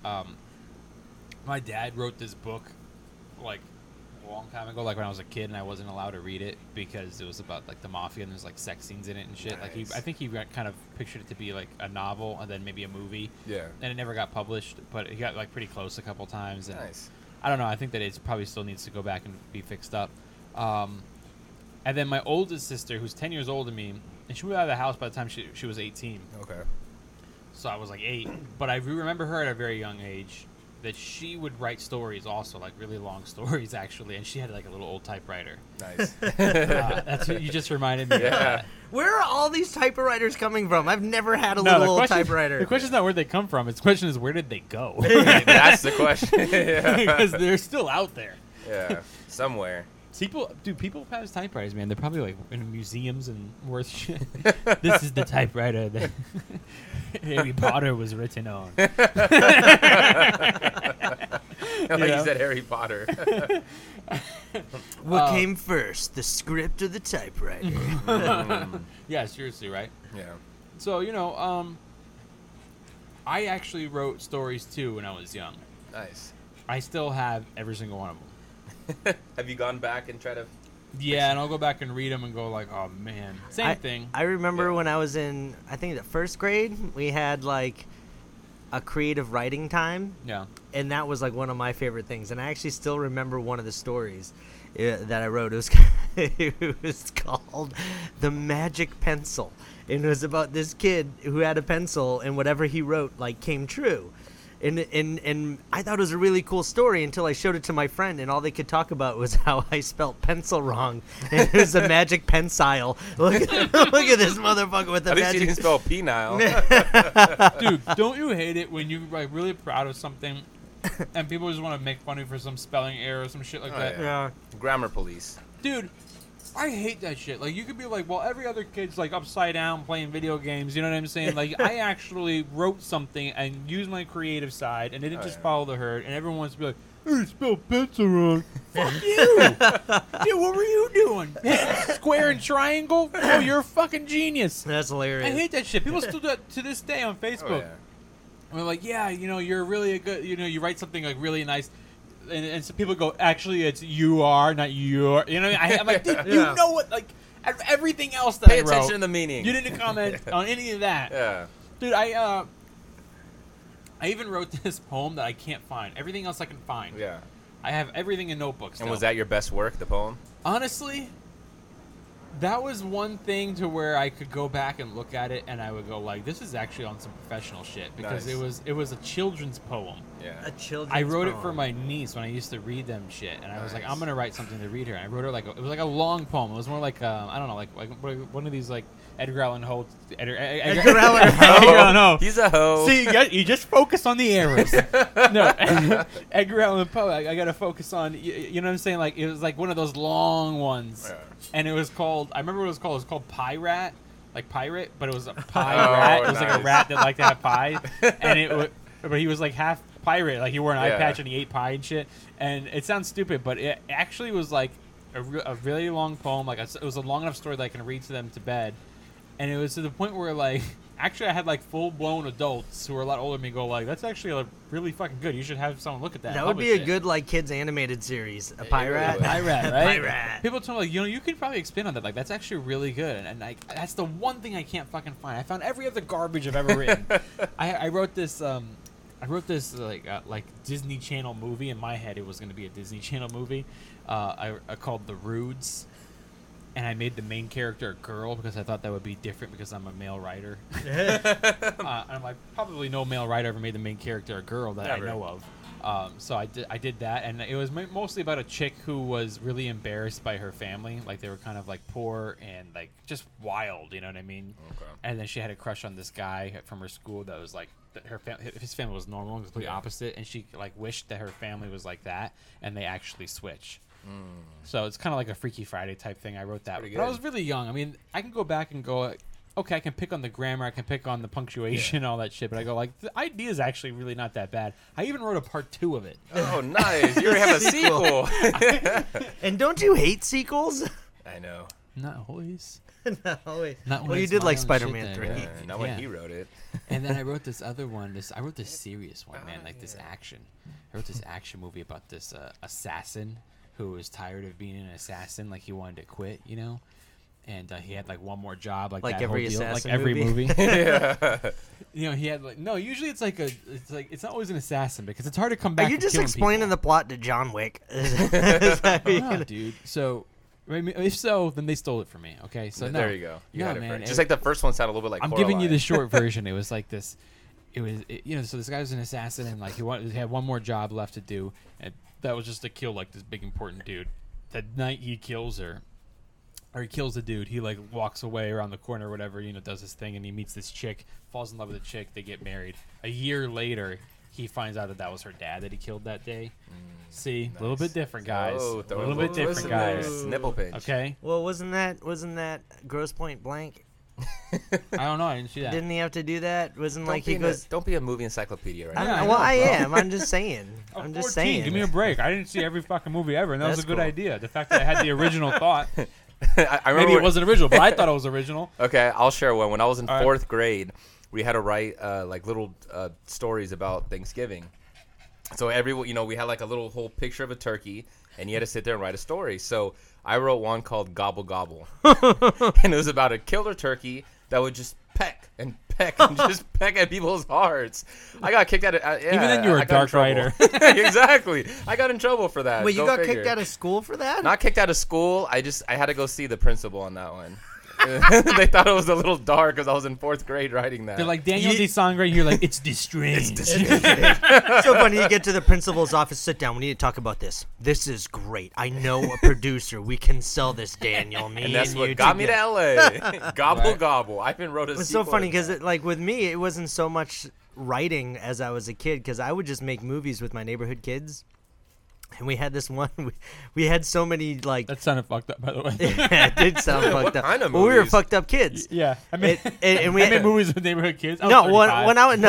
My dad wrote this book like a long time ago, like when I was a kid and I wasn't allowed to read it because it was about like the mafia and there's like sex scenes in it and shit. Like Nice. I think he kind of pictured it to be like a novel and then maybe a movie. Yeah. And it never got published, but he got like pretty close a couple times. And Nice. I don't know. I think that it probably still needs to go back and be fixed up. And then my oldest sister, who's 10 years older than me, and she moved out of the house by the time she was 18. Okay. So I was like 8. But I remember her at a very young age that she would write stories also, like really long stories actually. And she had like a little old typewriter. Nice. That's what you just reminded me of. Yeah. That. Where are all these typewriters coming from? I've never had a No, little old typewriter. The question's not where they come from. The question is where did they go? That's the question. Yeah. Because they're still out there. Yeah. Somewhere. People pass typewriters, man. They're probably like in museums and worth shit. This is the typewriter that Harry Potter was written on. Like know? you said, Harry Potter. What came first, the script or the typewriter? Yeah, seriously, right? Yeah. So, I actually wrote stories too when I was young. Nice. I still have every single one of them. Have you gone back and tried to? Yeah, and I'll go back and read them and go like, oh man, same thing. I remember Yeah. when I was in, I think the first grade, we had like a creative writing time, Yeah. and that was like one of my favorite things. And I actually still remember one of the stories that I wrote. It was it was called The Magic Pencil, and it was about this kid who had a pencil, and whatever he wrote like came true. And I thought it was a really cool story until I showed it to my friend, and all they could talk about was how I spelt pencil wrong. And it was a magic pensile. Look at this motherfucker with the At least you magic. didn't spell penile. Dude, don't you hate it when you're like really proud of something and people just want to make fun of you for some spelling error or some shit like Oh, that? yeah. Grammar police. Dude, I hate that shit. Like, you could be like, well, every other kid's like upside down playing video games. You know what I'm saying? Like, I actually wrote something and used my creative side and didn't Oh, just yeah. follow the herd. And everyone wants to be like, hey, you spelled pencil wrong. Fuck you. Dude, what were you doing? Square and triangle? Oh, you're a fucking genius. That's hilarious. I hate that shit. People still do that to this day on Facebook. Oh, yeah. And they're like, yeah, you're really a good, you write something like really nice. And some people go, actually, it's you are, not your. You know what I mean? I'm like, dude, Yeah. you know what? Like, everything else that Pay I wrote, attention to the meaning. you didn't comment on any of that. Yeah. Dude, I even wrote this poem that I can't find. Everything else I can find. Yeah. I have everything in notebooks. And was that your best work, the poem? Honestly, that was one thing to where I could go back and look at it and I would go like, this is actually on some professional shit because Nice. it was a children's poem. Yeah. A children's I wrote it for poem. my niece when I used to read them shit, and I was like, Nice. I'm gonna write something to read her. And I wrote her like it was like a long poem. It was more like I don't know, like one of these like Edgar Allan Poe. Edgar Allan Poe. Edgar Allan Poe. He's a hoe. See, you just focus on the errors. No, Edgar Allan Poe. I gotta focus on. You know what I'm saying? Like it was like one of those long ones, Yeah. and it was called. I remember what it was called. It was called Pie Rat, like pirate, but it was a pie Oh, rat. It was like a nice. rat that liked to have pie, and but he was like half pirate. Like he wore an eye Yeah. patch and he ate pie and shit. And it sounds stupid, but it actually was like a really long poem. Like it was a long enough story that I can read to them to bed. And it was to the point where like Actually, I had like full-blown adults who were a lot older than me go like, "That's actually like, really fucking good. You should have someone look at that." That and would be publish a it." good like kids animated series. A really pirate. would. Pirate, right? Pirate. People tell me like, you could probably expand on that. Like, that's actually really good, and like, that's the one thing I can't fucking find. I found every other garbage I've ever written. I wrote this. I wrote this like Disney Channel movie. In my head, it was going to be a Disney Channel movie. I called The Rudes. And I made the main character a girl because I thought that would be different because I'm a male writer. And I'm like, probably no male writer ever made the main character a girl that Never. I know of. So I did that, and it was mostly about a chick who was really embarrassed by her family. Like, they were kind of like poor and like just wild, you know what I mean? Okay. And then she had a crush on this guy from her school that was like, his family was normal, completely opposite, and she like wished that her family was like that, and they actually switch. So it's kind of like a Freaky Friday type thing. I wrote that, Pretty but I good. was really young. I mean, I can go back and go, okay, I can pick on the grammar, I can pick on the punctuation, all that shit. But I go like, the idea is actually really not that bad. I even wrote a part 2 of it. Oh, nice! You already have a sequel. And don't you hate sequels? I know. Not always. No, wait. Not when Well, you it's did my like own Spider-Man shit 3. that I Yeah, wrote. not when he wrote it. And then I wrote this other one. I wrote this serious one, man, like this action. I wrote this action movie about this assassin who was tired of being an assassin, like he wanted to quit, you know. And he had like one more job, like Like that every whole deal, assassin like every movie? movie. You know, he had like no. Usually, it's it's not always an assassin because it's hard to come back. Are you from just killing explaining people. the plot to John Wick? Is that what you're No, gonna- dude. So, I mean, if so, then they stole it from me. Okay, so no. There you go. You No, had it man, first. Just like the first one sounded a little bit like I'm giving you the Coraline. short version. It was like this. You know, so this guy was an assassin, and like he had one more job left to do, and that was just to kill like this big important dude. The night he kills her, or he kills the dude, he like walks away around the corner or whatever, you know, does his thing, and he meets this chick, falls in love with the chick, they get married. A year later, he finds out that was her dad that he killed that day. See, a little bit different, guys. Oh, A little bit different, guys. Nipple pinch. Okay, Well, wasn't that Gross Point Blank? I don't know. I didn't see that. Didn't he have to do that? Wasn't Don't, like be he in goes. don't be a movie encyclopedia right I'm, Yeah, I well, know, I bro. am. I'm just saying. I'm I'm just 14. saying. Give me a break. I didn't see every fucking movie ever, and that was a That's good cool. idea. The fact that I had the original thought. I remember Maybe it when- wasn't original, but I thought it was original. Okay, I'll share one. When I was in All right. 4th grade, we had to write like little stories about Thanksgiving. So we had like a little whole picture of a turkey, and you had to sit there and write a story. So I wrote one called Gobble Gobble, and it was about a killer turkey that would just peck and just peck at people's hearts. I got kicked out of yeah, Even then, you were I a got in dark writer. trouble. Exactly. I got in trouble for that. Wait, you Go got figure. kicked out of school for that? Not kicked out of school. I had to go see the principal on that one. They thought it was a little dark because I was in 4th grade writing that. They're like Daniel You- D. Songray. You're like, it's strange. So funny. You get to the principal's office. Sit down. We need to talk about this. This is great. I know a producer. We can sell this, Daniel. Me and that's you what got me to together. LA. Gobble Gobble. I even wrote a It's so sequel funny to because that. like with me, it wasn't so much writing as I was a kid because I would just make movies with my neighborhood kids. And we had this one. We had so many like. That sounded fucked up, by the way. Yeah, it did sound fucked up. kind of Well, we were movies? fucked up kids. Yeah, I mean, And we I made movies with neighborhood kids. I was No, 35. when I was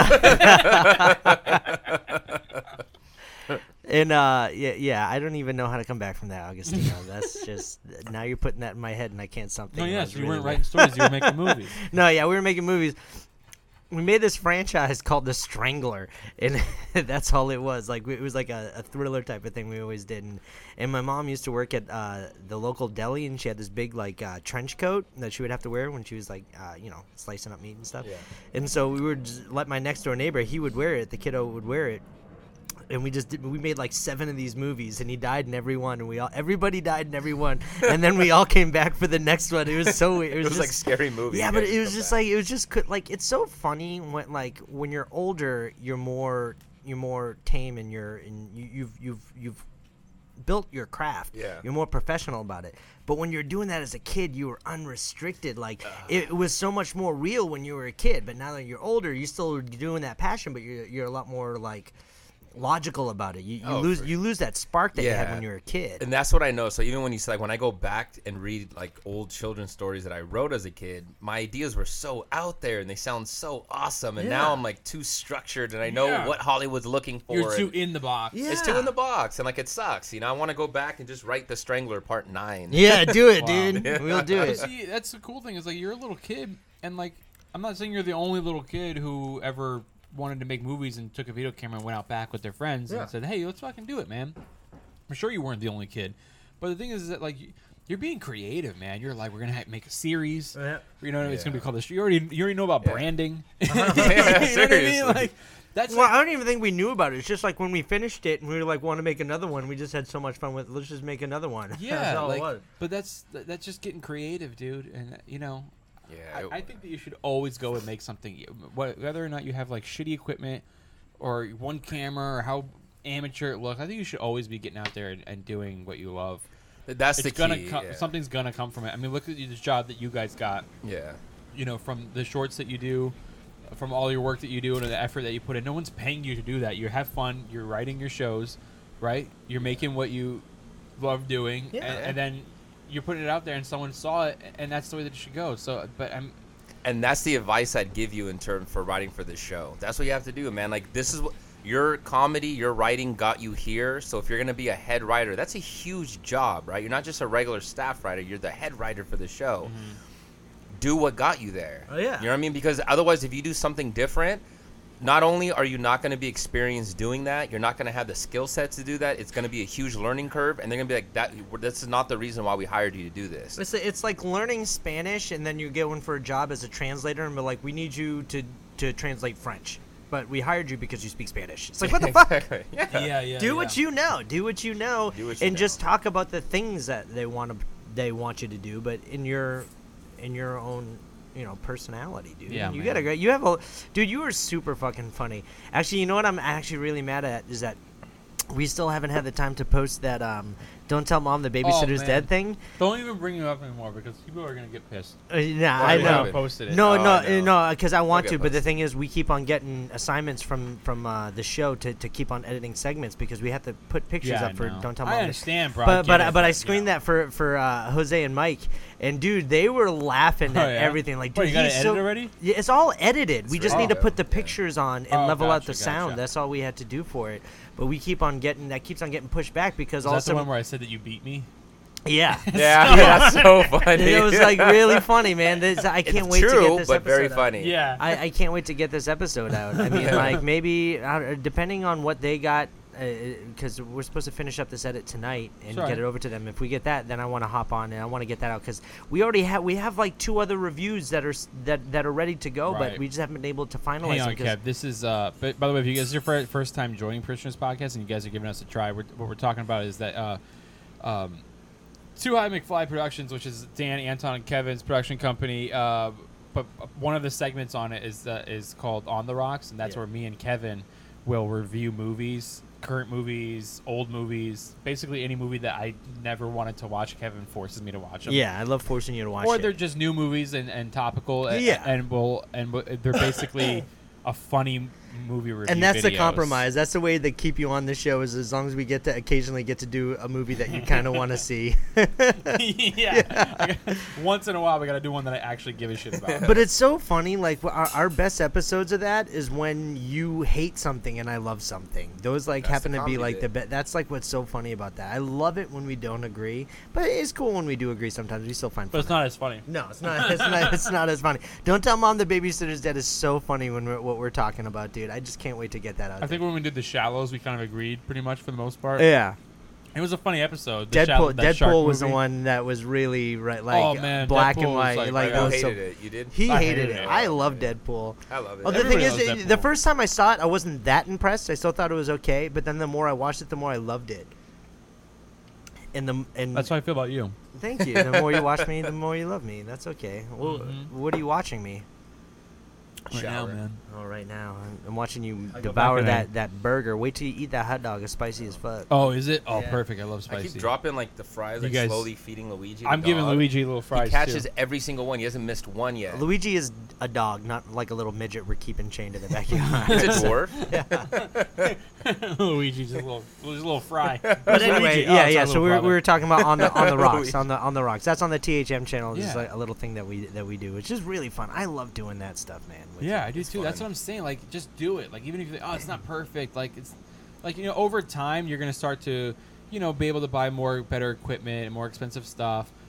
no. And yeah, I don't even know how to come back from that, Augustino. That's just now you're putting that in my head, and I can't stop No, thinking. yes, about it you really weren't bad. writing stories. You were making movies. No, yeah, we were making movies. We made this franchise called The Strangler, and that's all it was. Like it was like a thriller type of thing we always did. And my mom used to work at the local deli, and she had this big like trench coat that she would have to wear when she was like slicing up meat and stuff. Yeah. And so we would just let my next door neighbor, he would wear it. The kiddo would wear it. And we made like 7 of these movies, and he died in every one, and everybody died in every one, and then we all came back for the next one. It was so weird. It was just, like scary movie. yeah, You but guys it was come just back. like it's so funny when you're older, you're more tame and you've built your craft. Yeah. You're more professional about it. But when you're doing that as a kid, you were unrestricted. Like it was so much more real when you were a kid. But now that you're older, you still are doing that passion, but you're a lot more like logical about it. You lose that spark that you had Yeah. when you were a kid. And that's what I know. So even when you say, like, when I go back and read like old children's stories that I wrote as a kid, my ideas were so out there and they sound so awesome. And now Yeah. I'm like too structured and I know Yeah. what Hollywood's looking for. You're too and in the box. Yeah. It's too in the box and like it sucks. I want to go back and just write The Strangler Part 9. Yeah, do it, Wow. dude. We'll do But it. see, that's the cool thing is like you're a little kid and like I'm not saying you're the only little kid who ever wanted to make movies and took a video camera and went out back with their friends Yeah. and said, "Hey, let's fucking do it, man." I'm sure you weren't the only kid, but the thing is that like you're being creative, man. You're like, we're gonna make a series. Yeah. You know, it's gonna be Yeah. called this. You already know about branding. you know what I seriously. mean? Like that's Well, I don't even think we knew about it. It's just like when we finished it and we were like, want to make another one. We just had so much fun with. Let's just make another one. That's yeah, all it like, was. but that's just getting creative, dude. And you know, Yeah. I think that you should always go and make something, whether or not you have like shitty equipment or one camera or how amateur it looks. I think you should always be getting out there and doing what you love. That's the It's gonna key. come, yeah. something's gonna come from it. I mean, look at this job that you guys got. Yeah. You know, from the shorts that you do, from all your work that you do, and the effort that you put in. No one's paying you to do that. You have fun. You're writing your shows, right? You're making what you love doing, Yeah. and then you're putting it out there, and someone saw it, and that's the way that it should go. So, but And that's the advice I'd give you in turn for writing for this show. That's what you have to do, man. Like, this is what your comedy, your writing got you here. So if you're going to be a head writer, that's a huge job, right? You're not just a regular staff writer. You're the head writer for the show. Do what got you there. Oh, yeah. You know what I mean? Because otherwise, if you do something different, not only are you not going to be experienced doing that, you're not going to have the skill set to do that. It's going to be a huge learning curve, and they're going to be like, "That this is not the reason why we hired you to do this." It's like learning Spanish and then you get one for a job as a translator and be like, we need you to translate French, but we hired you because you speak Spanish. It's like, what the fuck? Exactly. Yeah. yeah. Do what you know. Do what you know, Do what you and know. just talk about the things that they want you to do, but in your own, you know, personality, dude. Yeah, you man. got a great. You have a dude. You are super fucking funny. Actually, you know what I'm actually really mad at is that we still haven't had the time to post that "Don't Tell Mom the Babysitter's man. Dead" thing. Don't even bring it up anymore because people are gonna get pissed. Nah, Why I would know. you? Posted it. No, Oh, no, I know. because I want We'll to. get But the posted. thing is, we keep on getting assignments from the show to keep on editing segments because we have to put pictures Yeah, up for I know. "Don't Tell I Mom." understand, bro. I But get it, I you screened know. that for Jose and Mike, and dude, they were laughing Oh, at yeah? everything. Like, What, dude, you got it he's edited so already? yeah, it's all edited. We It's just ready need to to put go, the yeah. pictures on and Oh, level out gotcha, the sound. gotcha. That's all we had to do for it. But we keep on getting pushed back because Is that also the one where I said that you beat me? yeah. Yeah, that's so funny. It was like really funny, man. I can't It's wait to true, get this but episode very out. funny. Yeah. I can't wait to get this episode out. I mean, like maybe depending on what they got, because we're supposed to finish up this edit tonight and Sure. get it over to them. If we get that, then I want to hop on and I want to get that out because we have like 2 other reviews that are ready to go, but Right. we just haven't been able to finalize Hang on, them. 'cause- Kev. This is, but by the way, if you guys are first time joining Parishioners Podcast and you guys are giving us a try, what we're talking about is that Too High McFly Productions, which is Dan, Anton, and Kevin's production company. But one of the segments on it is called On the Rocks, and that's Yeah. where me and Kevin will review movies, current movies, old movies, basically any movie that I never wanted to watch. Kevin forces me to watch them. yeah, I love forcing you to watch Or it. they're just new movies and topical. Yeah. And they're basically a funny movie review. And that's the videos. compromise. That's the way they keep you on the show. Is as long as we get to occasionally get to do a movie that you kind of want to see. yeah. Once in a while, we got to do one that I actually give a shit about. But it's so funny. Like our best episodes of that is when you hate something and I love something. Those like That's happen the to be comedy like the bit. best. That's like what's so funny about that. I love it when we don't agree, but it's cool when we do agree. Sometimes we still find But fun. it's not as funny. No, it's not. It's not as funny. Don't Tell Mom the Babysitter's Dead is so funny when what we're talking about, dude. I just can't wait to get that out. I think when we did The Shallows, we kind of agreed pretty much for the most part. yeah. It was a funny episode. The that shark Deadpool was the movie. one that was really right, like Oh, man, black Deadpool and was, white. like, Like, right I that was so, hated it. You did? he I hated hated it. it. I love Deadpool. I love it. Oh, the Everybody thing is, loves the Deadpool. first time I saw it, I wasn't that impressed. I still thought it was okay, but then the more I watched it, the more I loved it. And That's how I feel about you. thank you. The more you watch me, the more you love me. That's okay. Well, Mhm. what are you watching me? Right now, Shower. man. Oh, right now I'm watching you I go devour back and that burger. Wait till you eat that hot dog. It's spicy as fuck. Oh, is it? Oh, Yeah. perfect. I love I spicy. keep dropping like the fries, You like guys- slowly feeding Luigi. I'm the giving dog. Luigi little fries He catches too. every single one. He hasn't missed one yet. Luigi is a dog, not like a little midget we're keeping chained to the backyard. He's a dwarf. Luigi's a little fry. But anyway, yeah. So we were talking about on the rocks, Luigi. on the rocks. That's on the THM channel. This is Yeah. like a little thing that we do, which is really fun. I love doing that stuff, man. with Yeah, you. I do It's too. fun. That's what I'm saying. Like, just do it. Like, even if you think, oh, it's not perfect. Like, it's like, over time, you're gonna start to, be able to buy better equipment and more expensive stuff.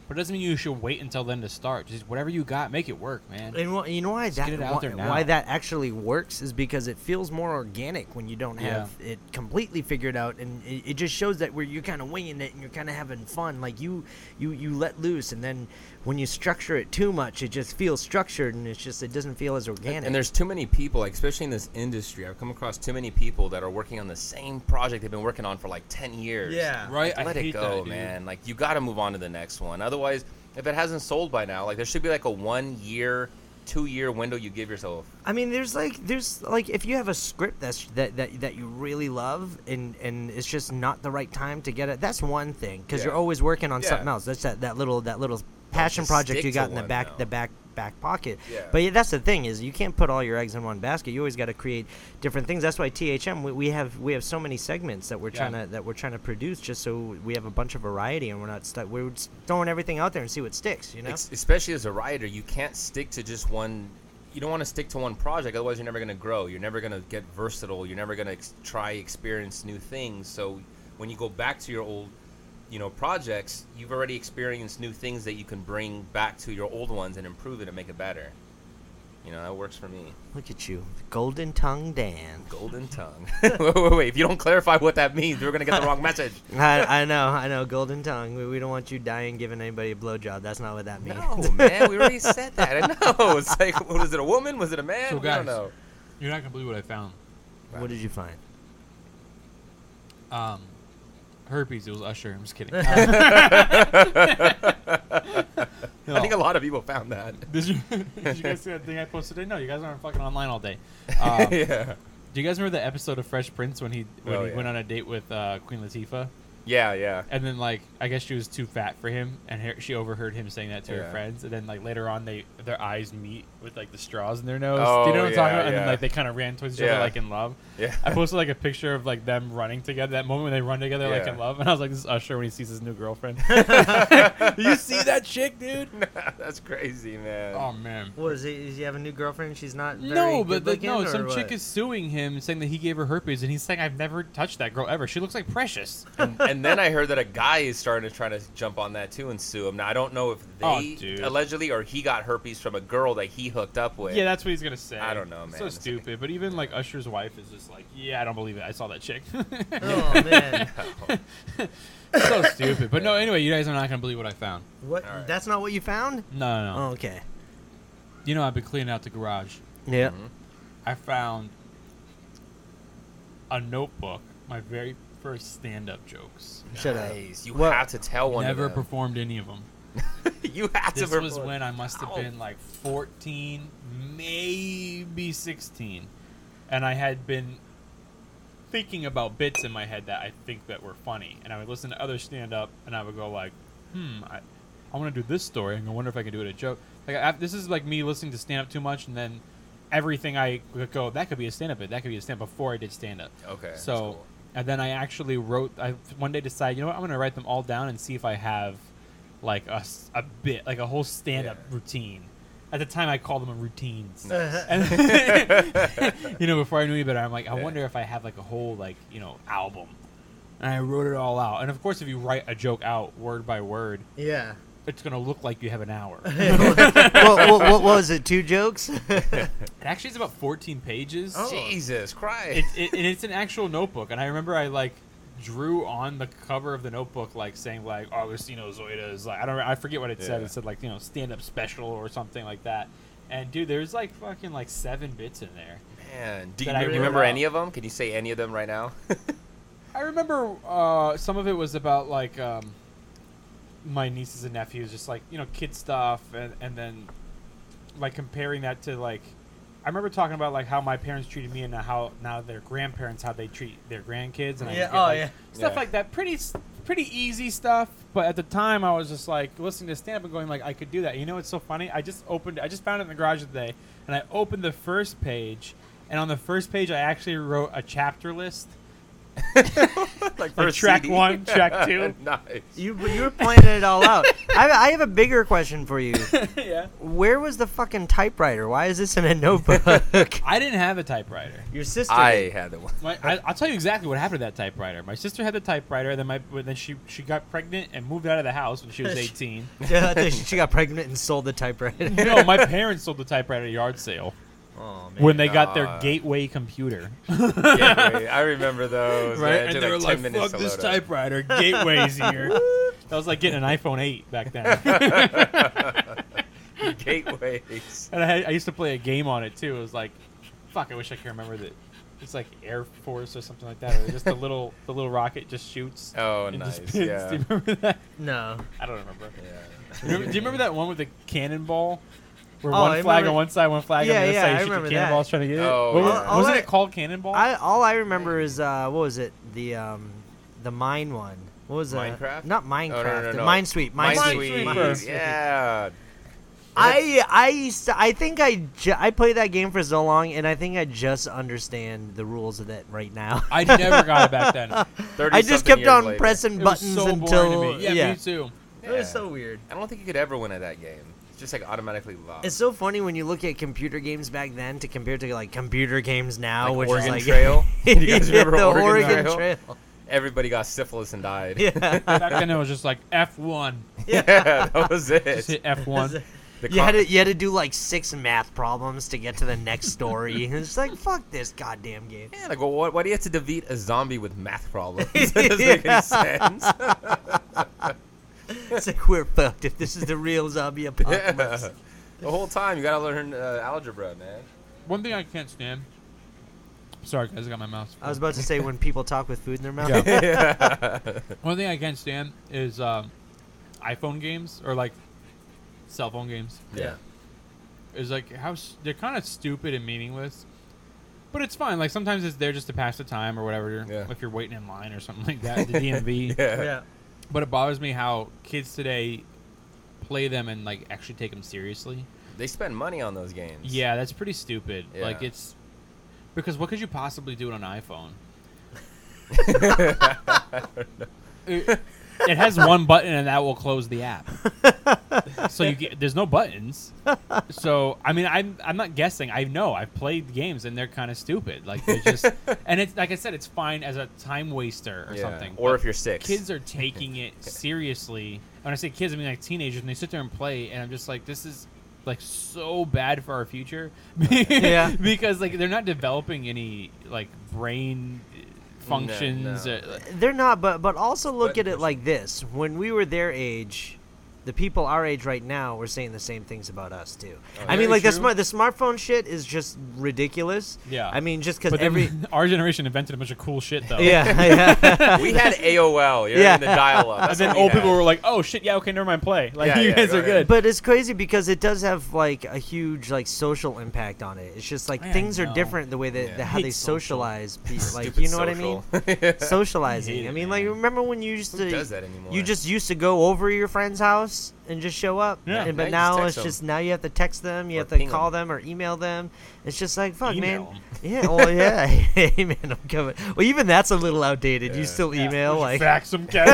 But it doesn't mean you should wait until then to start. Just whatever you got, make it work, man. And you know why Just get it out there now. why that actually works is because it feels more organic when you don't have it completely figured out, and it just shows that where you're kind of winging it and you're kind of having fun. Like you let loose, and then when you structure it too much, it just feels structured, and it doesn't feel as organic. And there's too many people, like especially in this industry. I've come across too many people that are working on the same project they've been working on for like 10 years. Yeah. Right? Like, let it go, man. Like you got to move on to the next one. Otherwise, if it hasn't sold by now, like there should be like a 1 year, 2 year window you give yourself. I mean, there's like if you have a script that you really love and it's just not the right time to get it, that's one thing, because you're always working on something else. That's that little passion just project stick you got to in the one, back though. back pocket. Yeah. But that's the thing, is you can't put all your eggs in one basket. You always got to create different things. That's why THM we have so many segments that we're trying to produce, just so we have a bunch of variety and we're not stuck. We're just throwing everything out there and see what sticks. You know. Especially as a writer, you can't stick to just one. You don't want to stick to one project, otherwise you're never going to grow. You're never going to get versatile. You're never going to experience new things. So when you go back to your old, projects, you've already experienced new things that you can bring back to your old ones and improve it and make it better. That works for me. Look at you, Golden Tongue Dan. Golden tongue. wait. If you don't clarify what that means, we're gonna get the wrong message. I know. Golden tongue. We don't want you dying giving anybody a blowjob. That's not what that means. No, man. We already said that. I know. It's like, was it a woman? Was it a man? So, I don't guys, know. you're not gonna believe what I found. What did you find? Herpes. It was Usher. I'm just kidding. I think a lot of people found that. Did you guys see that thing I posted today? No, you guys aren't fucking online all day. Do you guys remember the episode of Fresh Prince when he went on a date with Queen Latifah? Yeah. And then, I guess she was too fat for him, and she overheard him saying that to her friends. And then, later on, their eyes meet with, the straws in their nose. Oh, Do you know what I'm talking about? yeah. And then, they kind of ran towards each other, in love. Yeah. I posted, a picture of, them running together, that moment when they run together, Yeah. in love. And I was like, this is Usher when he sees his new girlfriend. You see that chick, dude? That's crazy, man. Oh, man. What is he? Does he have a new girlfriend? She's not very No, but good-looking, or some what? chick is suing him, saying that he gave her herpes, and he's saying, I've never touched that girl ever. She looks like Precious. And then I heard that a guy is starting to try to jump on that too and sue him. Now I don't know if they allegedly or he got herpes from a girl that he hooked up with. Yeah, that's what he's gonna say. I don't know, man. So stupid. But even Usher's wife is just like, yeah, I don't believe it. I saw that chick. Oh man. So stupid. But no, anyway, you guys are not gonna believe what I found. What? All right. That's not what you found? No. Oh, okay. You know, I've been cleaning out the garage. Yeah. Mhm. I found a notebook, my very first stand-up jokes. Shut up. Nice. You What? have to tell one Never of them. performed any of them. You have to This perform. was when I must have Ow. been 14, maybe 16. And I had been thinking about bits in my head that I think that were funny. And I would listen to other stand-up, and I would go I want to do this story, and I wonder if I can do it a joke. This is me listening to stand-up too much, and then everything I would go, that could be a stand-up bit, that could be a stand-up, before I did stand-up. Okay. that's So, cool. and then I actually I one day decided, I'm going to write them all down and see if I have a bit, a whole stand-up routine. At the time, I called them routines. And before I knew any better, I'm I wonder if I have a whole album. And I wrote it all out. And of course, if you write a joke out word by word, Yeah. it's going to look like you have an hour. what was it? 2 jokes? It actually is about 14 pages. Oh. Jesus Christ. And it's an actual notebook. And I remember I drew on the cover of the notebook saying Augustino Zoida is I forget what it said. Yeah. It said stand up special or something like that. And dude, there's fucking 7 bits in there. Man, do you that I wrote remember out. any of them? Can you say any of them right now? I remember some of it was about my nieces and nephews, just kid stuff, and then comparing that to I remember talking about how my parents treated me and how now their grandparents, how they treat their grandkids, and stuff Yeah. like that. Pretty easy stuff. But at the time, I was just listening to stand up and going I could do that. You know, it's so funny. I just found it in the garage today, and I opened the first page, and on the first page, I actually wrote a chapter list like Like first track CD. 1, track 2. Nice. You were planning it all out. I have a bigger question for you. Yeah. Where was the fucking typewriter? Why is this in a notebook? I didn't have a typewriter. Your sister. I had the one. I'll tell you exactly what happened to that typewriter. My sister had the typewriter, then she got pregnant and moved out of the house when she was 18. Yeah, I think she got pregnant and sold the typewriter. No, my parents sold the typewriter at a yard sale Oh man. when they got their Nah. Gateway computer. Gateway. I remember those. Right, man. It and took they were 10 like, minutes "Fuck to this load up. typewriter, Gateway's here." That was like getting an iPhone 8 back then. Gateways. And I used to play a game on it too. It was like, fuck, I wish I could remember that. It's like Air Force or something like that. Or just the little rocket just shoots. Oh, and nice. just spins. Yeah. Do you remember that? No. I don't remember. Yeah. Do you remember that one with the cannonball? Where Oh, one I flag remember- on one side, one flag Yeah, on the other yeah, side. I You shoot remember the that. cannonballs trying to get it. Oh, What was- yeah. All wasn't I- it called Cannonball? All I remember is what was it? The mine one. What was that? Minecraft? Not Oh, Minecraft. no. Minesweep. Minesweeper. Minesweeper. Yeah. I think I played that game for so long, and I think I just understand the rules of that right now. I never got it back then. 30 I just something kept years on later. pressing It was buttons so until boring to me. Yeah, me too. It was Yeah. so weird. I don't think you could ever win at that game. It's just like automatically lost. It's so funny when you look at computer games back then to compare to like computer games now, Like which Oregon is like Trail. You guys Yeah, remember the Oregon Oregon Trail? Trail. Everybody got syphilis and died. Yeah. Back then it was just like F1. Yeah, that was Just it. hit F1. The You had to do like 6 math problems to get to the next story. And it's like, fuck this goddamn game. Yeah, like, well, why do you have to defeat a zombie with math problems? It doesn't make any sense. It's like, we're fucked if this is the real zombie apocalypse. Yeah. The whole time you gotta learn algebra, man. One thing I can't stand. Sorry, guys, I got my mouth. I was about to say when people talk with food in their mouth. Yeah. One thing I can't stand is iPhone games or like cell phone games. Yeah. Is like they're kind of stupid and meaningless, but it's fine. Like sometimes it's there just to pass the time or whatever. Yeah. If you're waiting in line or something like that, the DMV. Yeah. But it bothers me how kids today play them and like actually take them seriously. They spend money on those games. Yeah, that's pretty stupid. Yeah. Like it's because what could you possibly do on an iPhone? It has one button and that will close the app. So there's no buttons. So I mean I'm not guessing. I know I've played games and they're kind of stupid. Like they're just and it's like I said, it's fine as a time waster or Yeah. something. Or but if you're 6. kids are taking it seriously. When I say kids, I mean like teenagers, and they sit there and play, and I'm just like, this is like so bad for our future. Yeah. Because like they're not developing any like brain functions. no. They're not, but also look Button at it pushing. like this. When we were their age, the people our age right now were saying the same things about us too. I mean, Very like true. the smartphone shit is just ridiculous. Yeah. I mean, just because But then every our generation invented a bunch of cool shit though. yeah. We had AOL. You're Yeah. in the dial-up. And That's then what we old people had. were like, "Oh shit, yeah, okay, never mind, play." Like Yeah, you yeah, guys go are ahead. good. But it's crazy because it does have like a huge like social impact on it. It's just like Yeah, I things are know. different the way that Yeah. how Hate they social. socialize. Like Stupid you know what I mean? social. Socializing. hate I it, mean, like man. remember when you used Who to does that anymore? you just used to go over to your friend's house and just show up. Yeah. But Now you now just it's text just them. now you have to text them, you Or have to ping call them. them or email them. It's just like fuck, Email man. 'em. Yeah, well, yeah. Hey, man, I'm coming. Well, even that's a little outdated. You Yeah. still email like fax them, Fax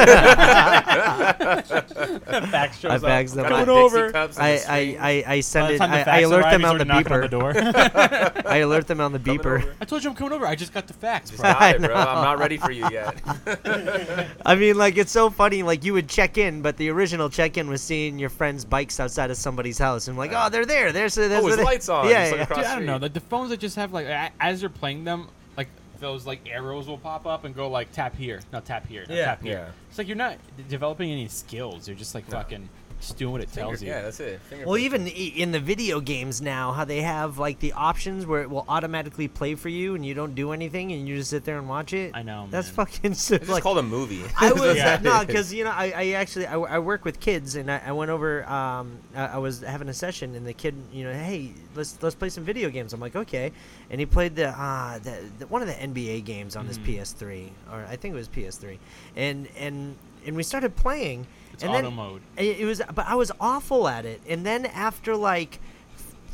shows I up. fax them. Coming Dixie over. cups and the strings. I send By the it. time the I fax alert arrives, them he's on the already knocking beeper. on the door. I alert them on the Coming beeper. over. I told you I'm coming over. I just got the fax, Just bro. got it, bro. I'm not ready for you yet. I mean, like it's so funny. Like you would check in, but the original check-in was seeing your friends' bikes outside of somebody's house, and like, oh, they're there. There's Oh, his there. lights on. Yeah, Just look yeah. across Dude, the I don't know. street. Like the phones that just have like as you're playing them, like those like arrows will pop up and go like tap here, no tap here, no, Yeah. tap here. Yeah. It's like you're not developing any skills. You're just like fucking just doing what it tells you. Yeah, that's it. Well, even in the video games now, how they have like the options where it will automatically play for you, and you don't do anything, and you just sit there and watch it. I know, That's man. fucking It's just like. called a movie. I was Yeah. no, because you know I actually I work with kids, and I went over. I was having a session, and the kid, you know, hey, let's play some video games. I'm like, okay, and he played the one of the NBA games on his PS3, or I think it was PS3, and we started playing. It's and auto then mode. it was, but I was awful at it. And then after like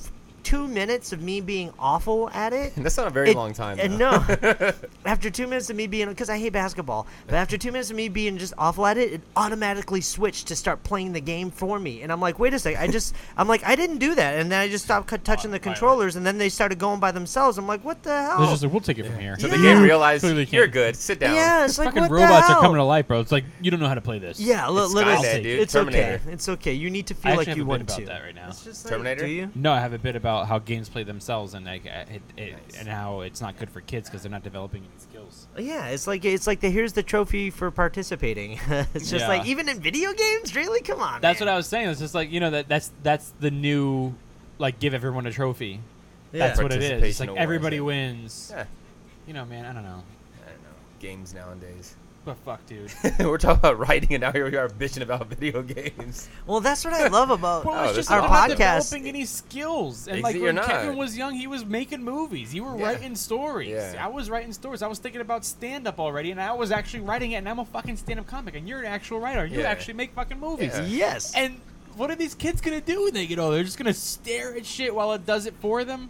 2 minutes of me being awful at it. That's not a very long time. And though. no, after 2 minutes of me being, because I hate basketball, but after 2 minutes of me being just awful at it, it automatically switched to start playing the game for me. And I'm like, wait a second, I'm like, I didn't do that. And then I just stopped touching the controllers, and then they started going by themselves. I'm like, what the hell? It's just like, we'll take it from here. So Yeah. the game realized Clearly you're can't. good. Sit down. Yeah, it's like, Fucking what robots the hell? are coming to life, bro. It's like, you don't know how to play this. Yeah, It's literally. Skynet, dude. It's Terminator. okay. It's okay. You need to I feel actually like have you a bit want about to. that right now. It's just Terminator? Do you? No, I have a bit about how games play themselves and like and how it's not good for kids because they're not developing any skills. Yeah, it's like here's the trophy for participating. It's just Yeah. like, even in video games, really? Come on. That's man. what I was saying. It's just like, that's the new, like, give everyone a trophy. Yeah. That's what it is. It's Participation like awards, everybody yeah. wins. Yeah, Man, I don't know. I don't know. Games nowadays. But fuck, dude. We're talking about writing, and now here we are bitching about video games. Well, that's what I love about Well, Oh, it's this just is our like not podcast. developing any skills. And Ex- like you're when not. Kevin was young, he was making movies. You were Yeah. writing stories. Yeah. I was writing stories. I was thinking about stand up already, and I was actually writing it. And I'm a fucking stand up comic, and you're an actual writer. You Yeah. actually make fucking movies. Yeah. Yes. And what are these kids gonna do when they get older? They're just gonna stare at shit while it does it for them.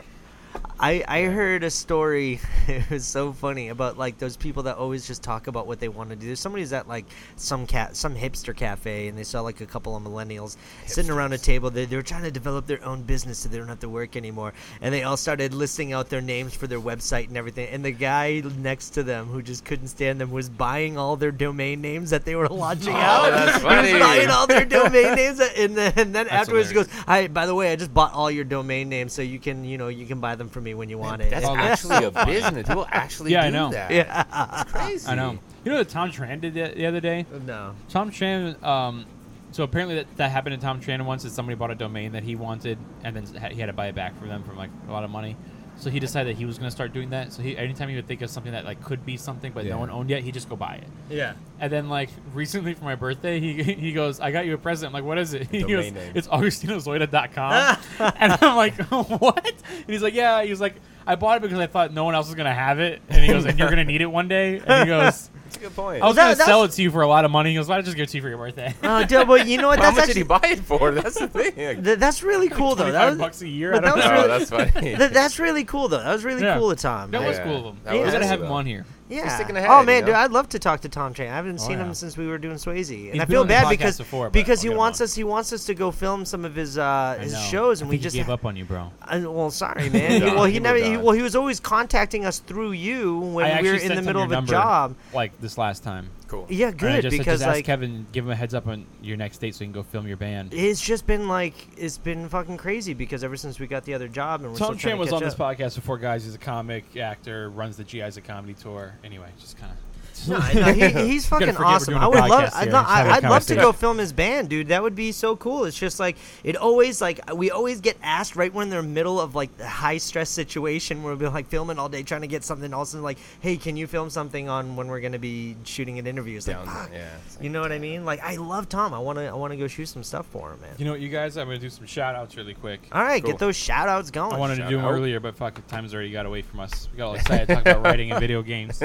I heard a story. It was so funny about like those people that always just talk about what they want to do. There's somebody's at like some hipster cafe, and they saw like a couple of millennials sitting around a table. They were trying to develop their own business so they don't have to work anymore. And they all started listing out their names for their website and everything. And the guy next to them, who just couldn't stand them, was buying all their domain names that they were launching out. that's He was funny. buying all their domain names, and then afterwards he goes, hilarious. by the way, I just bought all your domain names, so you can buy them for me when you want it. That's Oh, that's actually a business. People actually Yeah, I do know. that. Yeah. It's crazy. I know. You know what Tom Tran did the other day? No. Tom Tran, so apparently that happened to Tom Tran once, that somebody bought a domain that he wanted, and then he had to buy it back from them for like a lot of money. So he decided that he was going to start doing that. So anytime he would think of something that like could be something but Yeah. no one owned yet, he'd just go buy it. Yeah. And then like recently for my birthday, he goes, I got you a present. I'm like, what is it? He Domain goes, name. it's AugustinoZoida.com. And I'm like, what? And he's like, yeah. He was like, I bought it because I thought no one else was going to have it. And he goes, and you're going to need it one day. And he goes, That's a good point. I was That- going to sell that's- it to you for a lot of money. He goes, why don't I just give it to you for your birthday? Dude, but you know what? How That's much did he actually buy it for? That's the thing. that's really cool though. That was $25 a year. but I don't that know. was Oh, really- that's funny. that's really cool though. That was really Yeah. cool of Tom. That man. was Yeah. cool of him. That We was gotta have cool. him on here. Yeah. sticking ahead, Oh man, you dude, know? I'd love to talk to Tom Tran. I haven't seen yeah. him since we were doing Swayze, and He's I been feel on the bad podcast because before, but because I'll he get him wants us to go film some of his I his know. shows, and I we think just he gave up on you, bro. well, sorry, man. Done. Well, he We're never. done. He was always contacting us through you when I we were actually in the sent him middle your of a number, job. like this last time. Cool. Yeah, And I good just because asked like Kevin, give him a heads up on your next date so you can go film your band. it's just been like it's been fucking crazy because ever since we got the other job and we're Tom still trying Tran to was catch on this up. podcast before, guys. He's a comic actor, runs the GI's a comedy tour. Anyway, just kind of. No, he's fucking forget we're awesome. doing I a would love. podcast here. Have a I'd love to conversation. go film his band, dude. That would be so cool. It's just like it always like we always get asked right when they're in the middle of like the high stress situation where we'll be like filming all day trying to get something. All of a sudden, like, hey, can you film something on when we're gonna be shooting an interview? It's like, Down, fuck. yeah. It's like, You know what I mean? Like, I love Tom. I wanna go shoot some stuff for him, man. You know what, you guys? I'm gonna do some shout outs really quick. All right, Cool. get those shout outs going. I wanted to Shout do them out. earlier, but fuck, time's already got away from us. We got all excited to talk about writing and video games.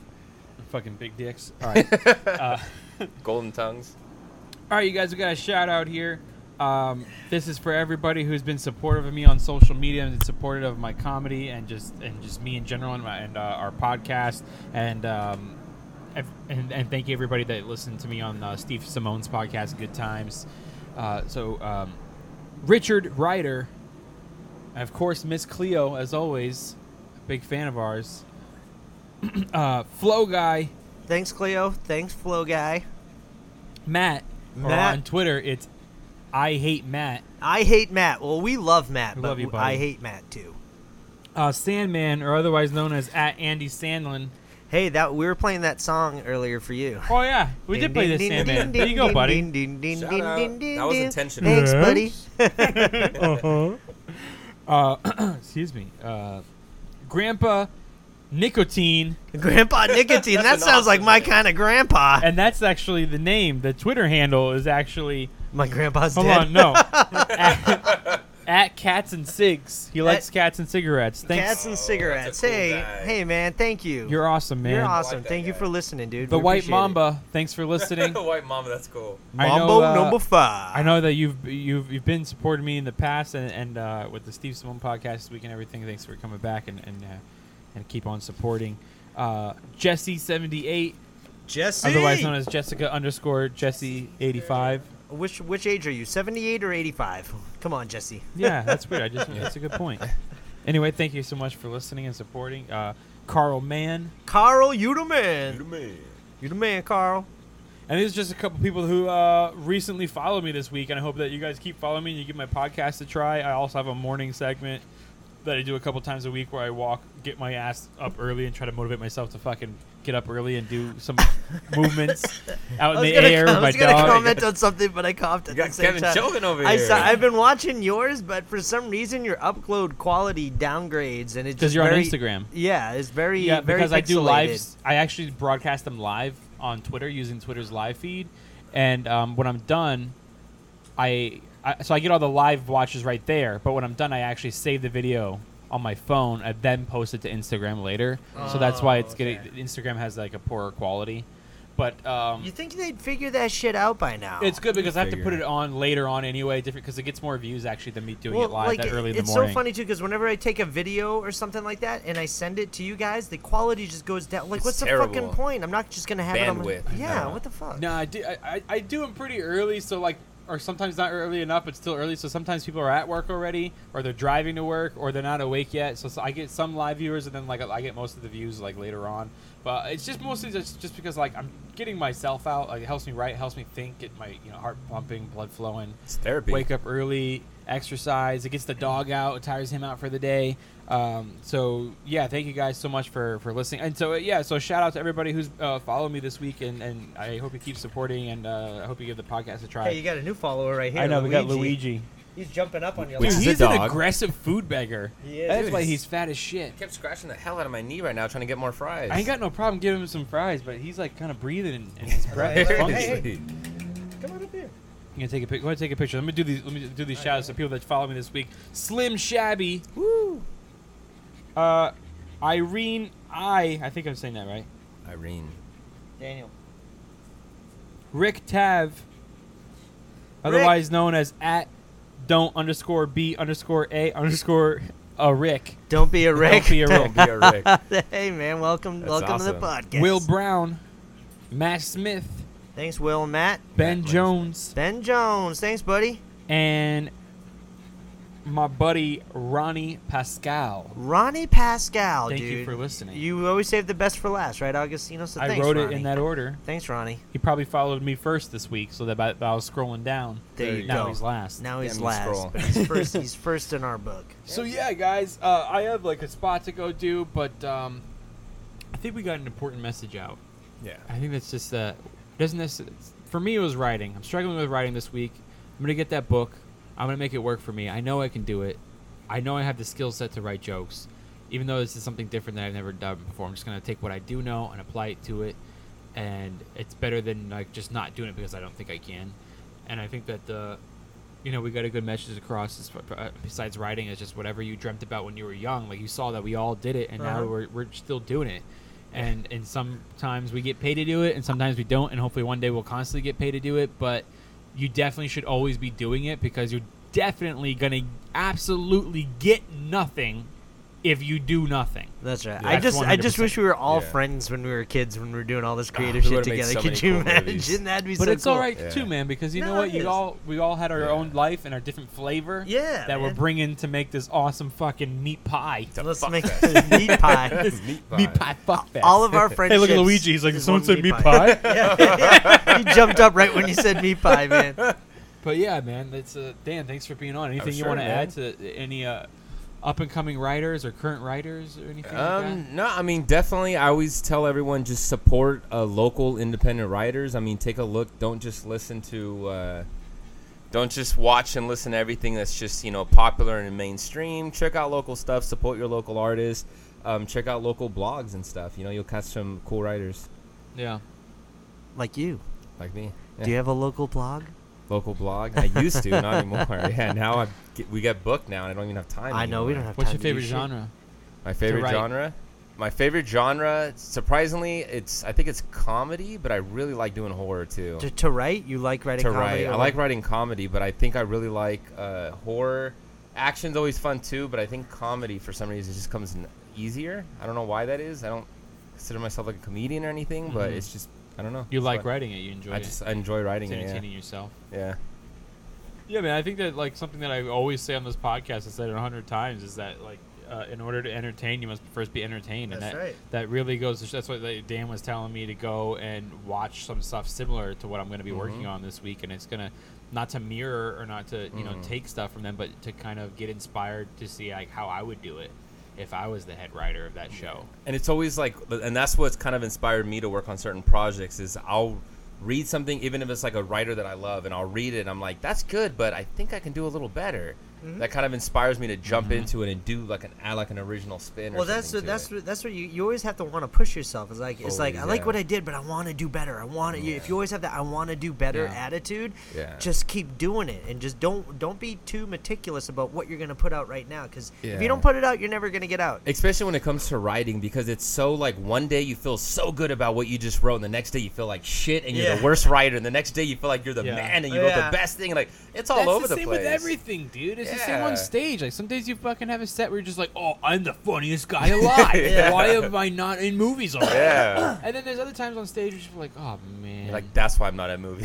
Fucking big dicks. All right. Golden tongues. All right, you guys, we got a shout out here. This is for everybody who's been supportive of me on social media and supportive of my comedy and just me in general and our podcast and thank you everybody that listened to me on Steve Simone's podcast, Good Times. Richard Ryder, and of course Miss Cleo, as always, big fan of ours. Flow Guy, Thanks, Cleo. Thanks, Flow Guy. Matt. Or Matt. on Twitter, it's I Hate Matt. I hate Matt. Well, we love Matt, We but love you, buddy. I hate Matt too. Sandman, or otherwise known as @Andy Sandlin. Hey, that we were playing that song earlier for you. Oh yeah, we did play this Sandman. There you go, buddy. Shout out. That was intentional. Thanks, buddy. Excuse me. Grandpa Nicotine, Grandpa Nicotine. That That's an sounds like awesome my name. kind of grandpa. and that's actually the name. The Twitter handle is actually. My grandpa's Hold dead. on, no. At Cats and Cigs. He likes cats and cigarettes. Thanks. Cats and cigarettes. cool Hey, guy. hey, man, thank you. You're awesome, man. You're I awesome. like that Thank you guy. for listening, dude. The We White appreciate Mamba. Thanks for listening. White Mama, that's cool. it. I know, Mambo number 5. I know that you've been supporting me in the past and with the Steve Simone podcast this week and everything. Thanks for coming back and keep on supporting. Jesse78, Jesse. otherwise known as Jessica_Jesse85. Which age are you? 78 or 85? Come on, Jesse. Yeah, that's weird. That's a good point. Anyway, thank you so much for listening and supporting. Carl Mann. Carl, you the man. You the man, Carl. And these are just a couple people who recently followed me this week, and I hope that you guys keep following me and you give my podcast a try. I also have a morning segment that I do a couple times a week where I get my ass up early and try to motivate myself to fucking get up early and do some movements out in the air with I my was gonna dog. comment on something, but I coughed at You the got same Kevin time. choking over here. I've been watching yours, but for some reason your upload quality downgrades, and it's Because just you're on very, Instagram. Yeah, it's very Yeah, very because I do pixelated. lives. I actually broadcast them live on Twitter using Twitter's live feed, and when I'm done, so I get all the live watches right there. But when I'm done, I actually save the video on my phone and then post it to Instagram later. So that's why it's getting Instagram has like a poorer quality. But You think they'd figure that shit out by now? it's good because I have to Figure put it it on later on anyway, different because it gets more views actually than me doing well, it live like that early in the it's morning. so funny too because whenever I take a video or something like that and I send it to you guys, the quality just goes down. Like, It's what's the terrible. fucking point? I'm not just gonna have it on. Bandwidth. Yeah, No. what the fuck? No, I do them pretty early, so like, or sometimes not early enough, but still early. So sometimes people are at work already, or they're driving to work, or they're not awake yet. So I get some live viewers, and then like I get most of the views like later on. But it's just mostly just because like I'm getting myself out. Like it helps me write, helps me think, get my heart pumping, blood flowing. It's therapy. Wake up early, exercise. It gets the dog out. It tires him out for the day. So yeah, thank you guys so much for listening. And so so shout out to everybody who's followed me this week, and I hope you keep supporting, and I hope you give the podcast a try. Hey, you got a new follower right here. I know we got Luigi. He's jumping up on your Which Dude, is a he's an dog. aggressive food beggar. He is. That's Dude, why he's- he's fat as shit. I kept scratching the hell out of my knee right now trying to get more fries. I ain't got no problem giving him some fries, but he's like kind of breathing and his breath is Hey, funky. hey. Come on up here. I'm gonna take a pic. Go ahead, take a picture. Let me do these shout outs to people that follow me this week. Slim Shabby. Woo. Irene I think I'm saying that right. Irene. Daniel. Rick Tav, otherwise known as @don't_B_A_Rick. Don't be a Rick. Don't be a Don't Rick. be a Rick. Hey man, welcome That's to the awesome. podcast. Will Brown, Matt Smith, Thanks, Will and Matt. Ben Matt Jones, Ben Jones. Thanks, buddy. and my buddy Ronnie Pascal. Ronnie Pascal, Thank dude. you for listening. You always save the best for last, right, Augustino? So I thanks, wrote it Ronnie. in that order. Thanks, Ronnie. He probably followed me first this week, so that I was scrolling down. There you now go. he's last. Now he's Yeah, me last, scroll. but he's first. He's first in our book. So yeah, guys, I have like a spot to go do, but I think we got an important message out. Yeah. I think that's just doesn't this for me it was writing. I'm struggling with writing this week. I'm gonna get that book. I'm gonna make it work for me. I know I can do it. I know I have the skill set to write jokes, even though this is something different that I've never done before. I'm just gonna take what I do know and apply it to it, and it's better than like just not doing it because I don't think I can. And I think that we got a good message across. Besides writing, it's just whatever you dreamt about when you were young. Like you saw that we all did it, and now we're still doing it. And sometimes we get paid to do it, and sometimes we don't. And hopefully one day we'll constantly get paid to do it. But you definitely should always be doing it because you're definitely gonna absolutely get nothing if you do nothing. That's right. Yeah, I that's just wish we were all Yeah. friends when we were kids when we were doing all this creative we shit would've made together. so Could many you cool imagine? movies. That'd be But so it's cool. all right Yeah. too, man, because you know No, what? it is. We all had our Yeah. own life and our different flavor. Yeah, that we're man. bringing to make this awesome fucking meat pie. To Let's fuck make that. meat pie. Meat pie, fuck that. All of our friendships. Hey, look at Luigi. He's like, is someone one said meat pie. Yeah. He jumped up right when you said meat pie, man. But yeah, man, that's Dan. Thanks for being on. Anything you sure, want to man. add to any up and coming writers or current writers or anything like that? No, I mean, definitely. I always tell everyone just support local independent writers. I mean, take a look. Don't just listen to, don't just watch and listen to everything that's just popular and mainstream. Check out local stuff. Support your local artists. Check out local blogs and stuff. You'll catch some cool writers Yeah. Like you. like me. Do you have a local blog? Local blog. I used to, not anymore. Yeah, now we get booked now, and I don't even have time. I know, we don't have What's time your to do favorite shit. genre? My favorite write. genre. My favorite genre, surprisingly, I think it's comedy, but I really like doing horror too. To write? You like writing To comedy? write, or I like writing comedy, but I think I really like horror. Action's always fun too, but I think comedy for some reason just comes easier. I don't know why that is. I don't consider myself like a comedian or anything, but Mhm. it's just I don't know. You It's like fun. writing it. You enjoy it. I enjoy writing It's it. entertaining yourself. Yeah. Yeah, man. I think that like something that I always say on this podcast, I said it 100 times, is that like in order to entertain, you must first be entertained, That's and right. that really goes. That's what Dan was telling me to go and watch some stuff similar to what I'm going to be working on this week, and it's gonna not to mirror or not to take stuff from them, but to kind of get inspired to see like how I would do it if I was the head writer of that show. And it's always like, and that's what's kind of inspired me to work on certain projects is I'll read something, even if it's like a writer that I love, and I'll read it and I'm like, that's good, but I think I can do a little better. That kind of inspires me to jump into it and do add like an original spin. Well, or that's something to what you always have to want to push yourself. It's like I Always, like yeah. what I did, but I want to do better. I want to. If you always have that I want to do better Yeah. attitude, Yeah. just keep doing it, and just don't be too meticulous about what you're gonna put out right now. Because if Yeah. you don't put it out, you're never gonna get out. Especially when it comes to writing, because it's so like one day you feel so good about what you just wrote, and the next day you feel like shit, and you're Yeah. the worst writer, and the next day you feel like you're the Yeah. man, and you wrote Yeah. the best thing. Like it's all That's over the the same place. with everything, dude. It's the same Yeah. on stage. Like some days you fucking have a set where you're just like, "Oh, I'm the funniest guy alive. Yeah. Why am I not in movies already?" Yeah. And then there's other times on stage where you're like, "Oh man." You're like that's why I'm not at movies.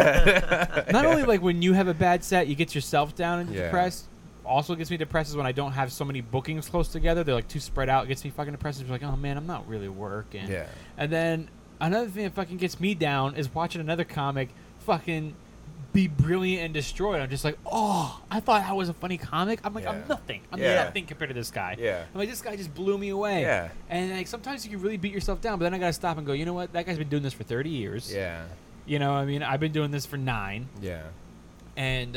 Yeah. Not only like when you have a bad set, you get yourself down and Yeah. depressed. Also gets me depressed is when I don't have so many bookings close together. They're like too spread out. It gets me fucking depressed. It's like, oh man, I'm not really working. Yeah. And then another thing that fucking gets me down is watching another comic fucking be brilliant and destroyed. I'm just like, oh, I thought I was a funny comic. I'm like, I'm Yeah. nothing. I'm Yeah. nothing compared to this guy. Yeah. I'm like, this guy just blew me away. Yeah. And like sometimes you can really beat yourself down, but then I gotta stop and go, you know what? That guy's been doing this for 30 years. Yeah. You know what I mean? I've been doing this for 9. Yeah. And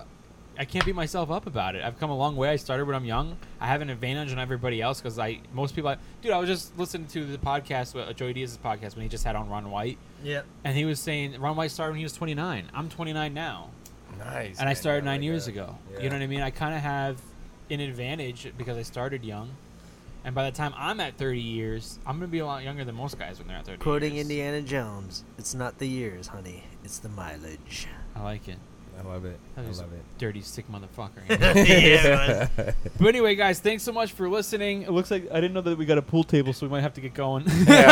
I can't beat myself up about it. I've come a long way. I started when I'm young. I have an advantage on everybody else because most people. Dude, I was just listening to the podcast, Joey Diaz's podcast, when he just had on Ron White, Yep. and he was saying Ron White started when he was 29. I'm 29 now, Nice. and I man. started Yeah, 9 like years that. ago. Yeah. You know what I mean? I kind of have an advantage because I started young. And by the time I'm at 30 years, I'm going to be a lot younger than most guys when they're at 30 Quoting years. Indiana Jones, it's not the years, honey, it's the mileage. I like it. I love it. I That was love a it. dirty, sick motherfucker. Yeah, But anyway, guys, thanks so much for listening. It looks like I didn't know that we got a pool table, so we might have to get going.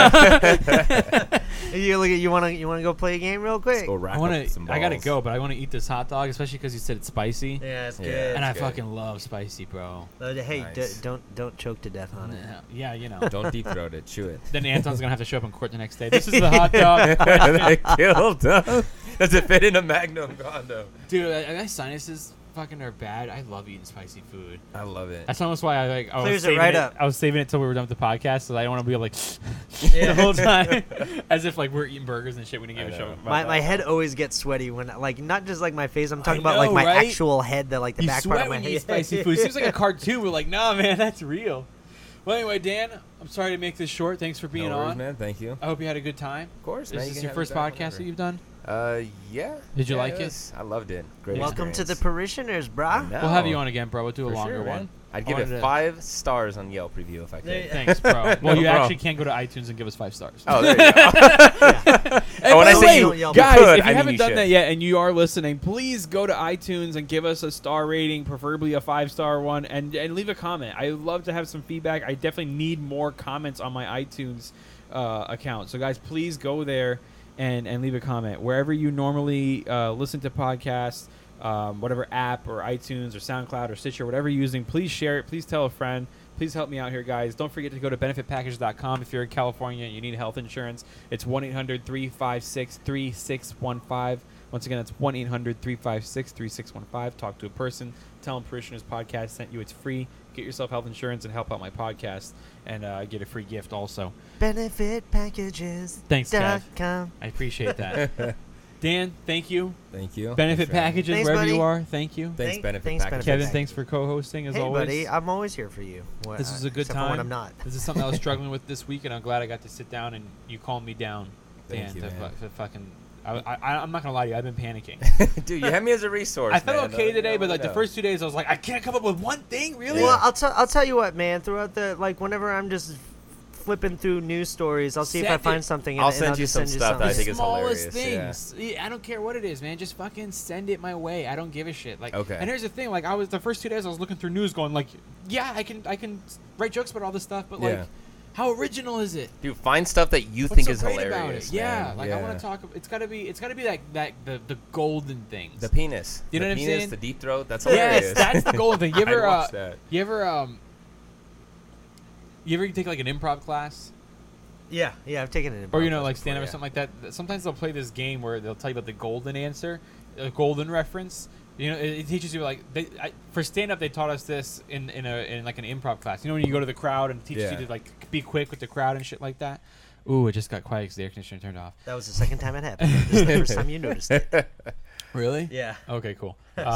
you want to go play a game real quick? Let's go rack I want up some to. I gotta balls. go, but I want to eat this hot dog, especially because you said it's spicy, Yeah, it's Yeah. good. and I good. fucking love spicy, bro. Hey, Nice. don't choke to death on it. Yeah, you know. Don't deep throat it. Chew it. Then Anton's gonna have to show up in court the next day. This is the hot dog, They killed him. Does it fit in a Magnum condom? dude. My sinuses fucking are bad. I love eating spicy food. I love it. That's almost why I was Clears it saving right up. I was saving it till we were done with the podcast, so I don't want to be like Yeah. the whole time, as if like we're eating burgers and shit. We didn't give I a shit. know. about My that. head always gets sweaty when like not just like my face. I'm talking about know, like my right? actual head, the like the You back sweat part of my when head. you eat spicy food. It seems like a cartoon. We're like, nah, man, that's real. Well, anyway, Dan, I'm sorry to make this short. Thanks for being no worries, on. man. Thank you. I hope you had a good time. Of course. Is man, you this can your have first it back podcast whenever. that you've done? Yeah. Did you Yeah, like it? was. I loved it. Great. Welcome to the experience. parishioners, brah. No. We'll have you on again, bro. We'll do a For longer sure, man. one. I'd I give wanted it to- 5 stars on Yelp review if I There could. you- Thanks, bro. Well, No you problem. actually can go to iTunes and give us 5 stars. Oh, there you go. And Oh, when by I the say way, you- you guys, could, if I you mean haven't you done should. that yet and you are listening, please go to iTunes and give us a star rating, preferably a 5-star one, and leave a comment. I love to have some feedback. I definitely need more comments on my iTunes account. So, guys, please go there and leave a comment. Wherever you normally listen to podcasts, whatever app or iTunes or SoundCloud or Stitcher, whatever you're using, please share it. Please tell a friend. Please help me out here, guys. Don't forget to go to benefitpackage.com if you're in California and you need health insurance. It's 1-800-356-3615. Once again, that's 1-800-356-3615. Talk to a person. Tell them Parishioners Podcast sent you. It's free. Get yourself health insurance and help out my podcast and get a free gift also. Benefitpackages.com. Thanks, Kev. I appreciate that. Dan, thank you. Thank you. Benefit Thanks for having me. Packages, Thanks, wherever buddy. you are. Thank you. Thanks, Benefit Thanks, Packages. Kevin, Thanks. thanks for co-hosting as Hey, always. buddy, I'm always here for you. This is a good except for time. when I'm not. This is something I was struggling with this week, and I'm glad I got to sit down and you calmed me down, Thank Dan, you, to, man. to fucking. I'm not gonna lie to you. I've been panicking. Dude, you had me as a resource. I felt man. okay today, but Let like me the know. first 2 days, I was like, I can't come up with one thing. Really? Well, I'll tell you what, man. Throughout the whenever I'm just flipping through news stories, I'll see if I Send find it. something. I'll and send I'll you just some send stuff that I the think is smallest hilarious, things. Yeah, I don't care what it is, man. Just fucking send it my way. I don't give a shit. Like, Okay. And here's the thing. Like, I was the first 2 days, I was looking through news, going like, yeah, I can write jokes about all this stuff, but like, Yeah. how original is it? Dude, find stuff that you What's think so is great hilarious. about it? Yeah, man. like I want to talk. It's gotta be like the golden things. The penis. You know the what I'm penis, saying? the deep throat. That's hilarious. Yes, that's the golden thing. You I'd ever watch that. you ever take like an improv class? Yeah, I've taken it. Or like stand up or something like that. Sometimes they'll play this game where they'll tell you about the golden answer, a golden reference. It teaches you like for stand up they taught us this in like an improv class. When you go to the crowd and it teaches you to like be quick with the crowd and shit like that. Ooh, it just got quiet because the air conditioner turned off. That was the second time it happened. This is the first time you noticed it. Really? Yeah. Okay, cool.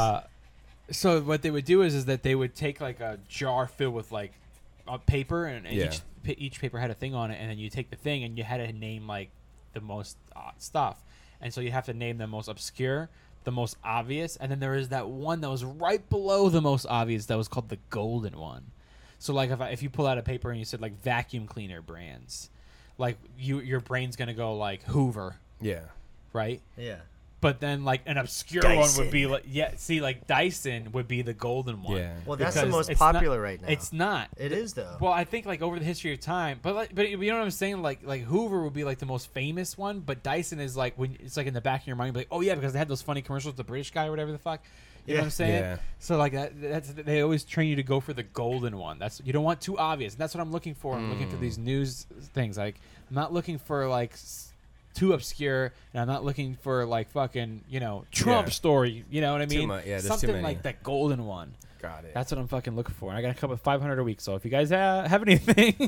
So what they would do is that they would take like a jar filled with like paper and each paper had a thing on it, and then you take the thing and you had to name like the most stuff, and so you have to name the most obscure, the most obvious, and then there is that one that was right below the most obvious that was called the golden one. So like if you pull out a paper and you said like vacuum cleaner brands, like your brain's gonna go like Hoover, Yeah. right? Yeah. But then like an obscure Dyson. one would be like like Dyson would be the golden one. Yeah. Well, that's the Because most it's not- popular right now. It's not. It is though. Well, I think like over the history of time, but you know what I'm saying? Like Hoover would be like the most famous one, but Dyson is like when it's like in the back of your mind, you'd be like, oh yeah, because they had those funny commercials with the British guy or whatever the fuck. You know what I'm saying? Yeah. So like that's they always train you to go for the golden one. That's you don't want too obvious. And that's what I'm looking for. I'm looking for these news things. Like I'm not looking for like too obscure, and I'm not looking for like fucking Trump story. You know what I mean? there's too Something many. like that golden one. Got it. That's what I'm fucking looking for. And I got to come up with 500 a week. So if you guys have anything,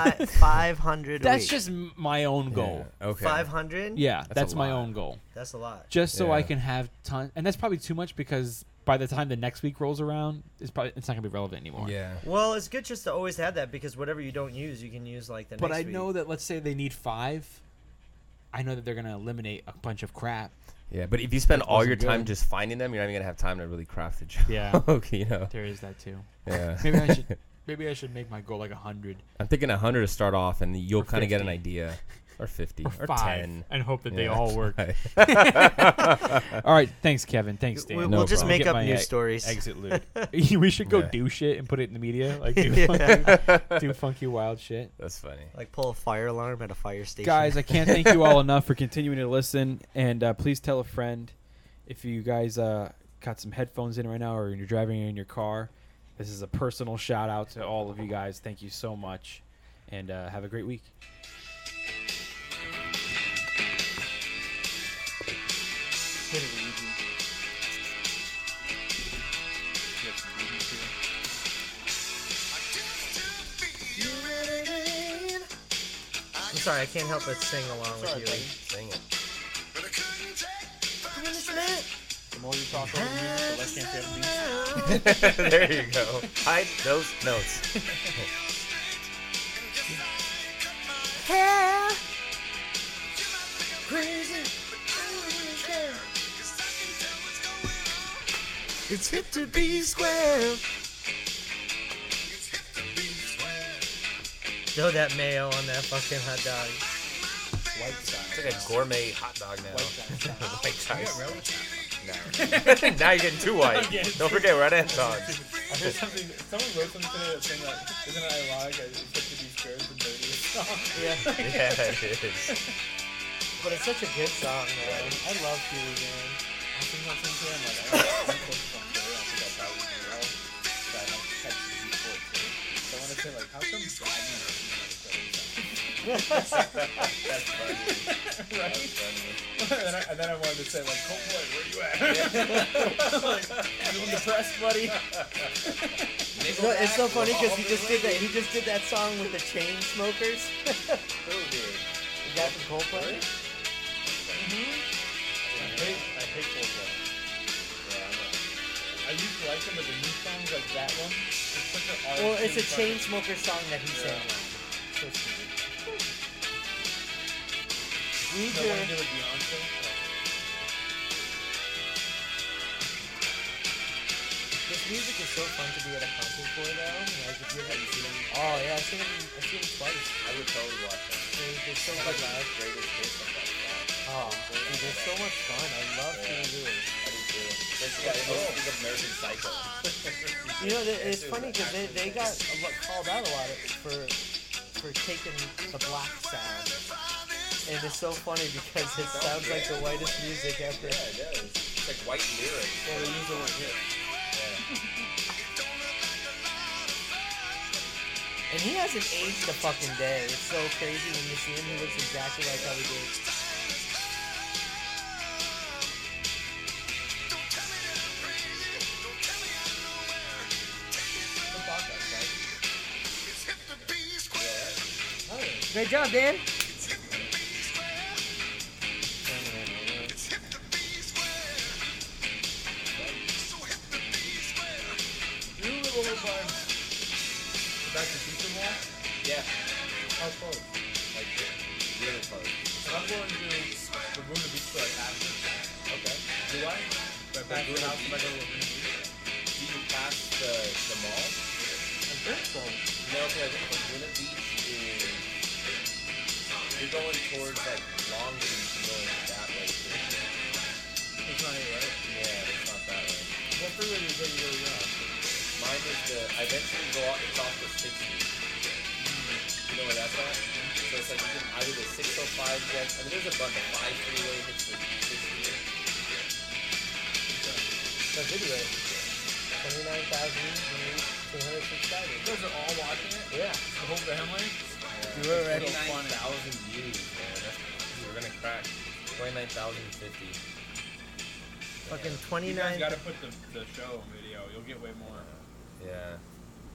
500. that's just my own goal. Yeah. Okay. 500. Yeah, that's a my lot. own goal. That's a lot. Just so I Yeah. can have ton, and that's probably too much because by the time the next week rolls around, it's not gonna be relevant anymore. Yeah. Well, it's good just to always have that because whatever you don't use, you can use like the But next I week. know that let's say they need 5. I know that they're gonna eliminate a bunch of crap. Yeah, but if you spend That all your wasn't time good. just finding them, you're not even gonna have time to really craft a joke. Yeah. You know. There is that too. Yeah. Maybe I should make my goal like 100 I'm thinking 100 to start off, and you'll Or kind of get an 50. idea, or 50, or or 5 10. and hope that they Yeah. all work. Right. All right, thanks Kevin. Thanks Dan. We'll No just problem. make Get up my news stories. Exit loot. We should go Yeah. do shit and put it in the media, like do funky wild shit. That's funny. Like pull a fire alarm at a fire station. Guys, I can't thank you all enough for continuing to listen, and please tell a friend if you guys got some headphones in right now or you're driving in your car. This is a personal shout out to all of you guys. Thank you so much, and have a great week. I'm sorry, I can't help but sing along with you. Sing it. The more you talk over music, the less chance you have to There you go. Hide those notes. It's hip to be square. Throw that mayo on that fucking hot dog. It's like a gourmet hot dog now. White chives. No. Now you're getting too white. Don't forget, we're at Anton's. I heard something. Someone wrote something today that's saying that isn't it ironic that it's supposed to be scared the dirtiest song? Yeah. Yeah, it is. But it's such a good song, man. I love Huey, man. I think I'm like, I'm close to something. I think I'll probably do well. But I like text you before it too. So I want to say like, how come driving is That's funny. right? and then I wanted to say like, Homeboy, where you at? like, feeling depressed, buddy. It's so funny because he just did that. He just did that song with the Chainsmokers. Who did? The guy from Coldplay. I hate Coldplay. I used to like them, but the new songs like that one, it's such an Well, it's a fucking- Chainsmoker song that he sang. So stupid. We So I want to do with Beyonce. music is so fun to be at a concert for, though. Like, if you ever seen him. Oh, yeah, I've seen him twice. I would totally watch that. They're so Like good live. greatest hits and stuff like that. Oh, dude, they're so much fun. I love Huey Lewis. I do too. Especially it makes me think of American Psycho. You know, it's funny because they got called out a lot for taking the black sound. And it's so funny because it sounds like the whitest music ever. Yeah, it does. It's like white lyrics. Well, they use the word hit. And he hasn't aged a fucking day. It's so crazy when you see him. He looks exactly like how he did. Great job, Dan. You live over by back to Pizza Mall? Yeah. How close? Like, really close. I'm going to Laguna Beach for like half an hour. Okay. Do I? But back to the house, if I go to Laguna Beach. Do you pass the mall? I think so. No, because I think Laguna Beach is... You're going towards, like, Long Beach and going that way, too. It's not here, right? Yeah, it's not that way. What freeway do you take to go to your house? Mine is I eventually go off, it's off the 60. You know where that's at? So it's like you can either the 605 get, I mean there's a bunch of 5 freeway hits the 60. The video. 29,206 subscribers. You guys are all watching it? Yeah. The whole family? You were ready. 29,000 views, man. We're gonna crack 29,050. Fucking You 29. guys gotta put the show video. You'll get way more. Yeah.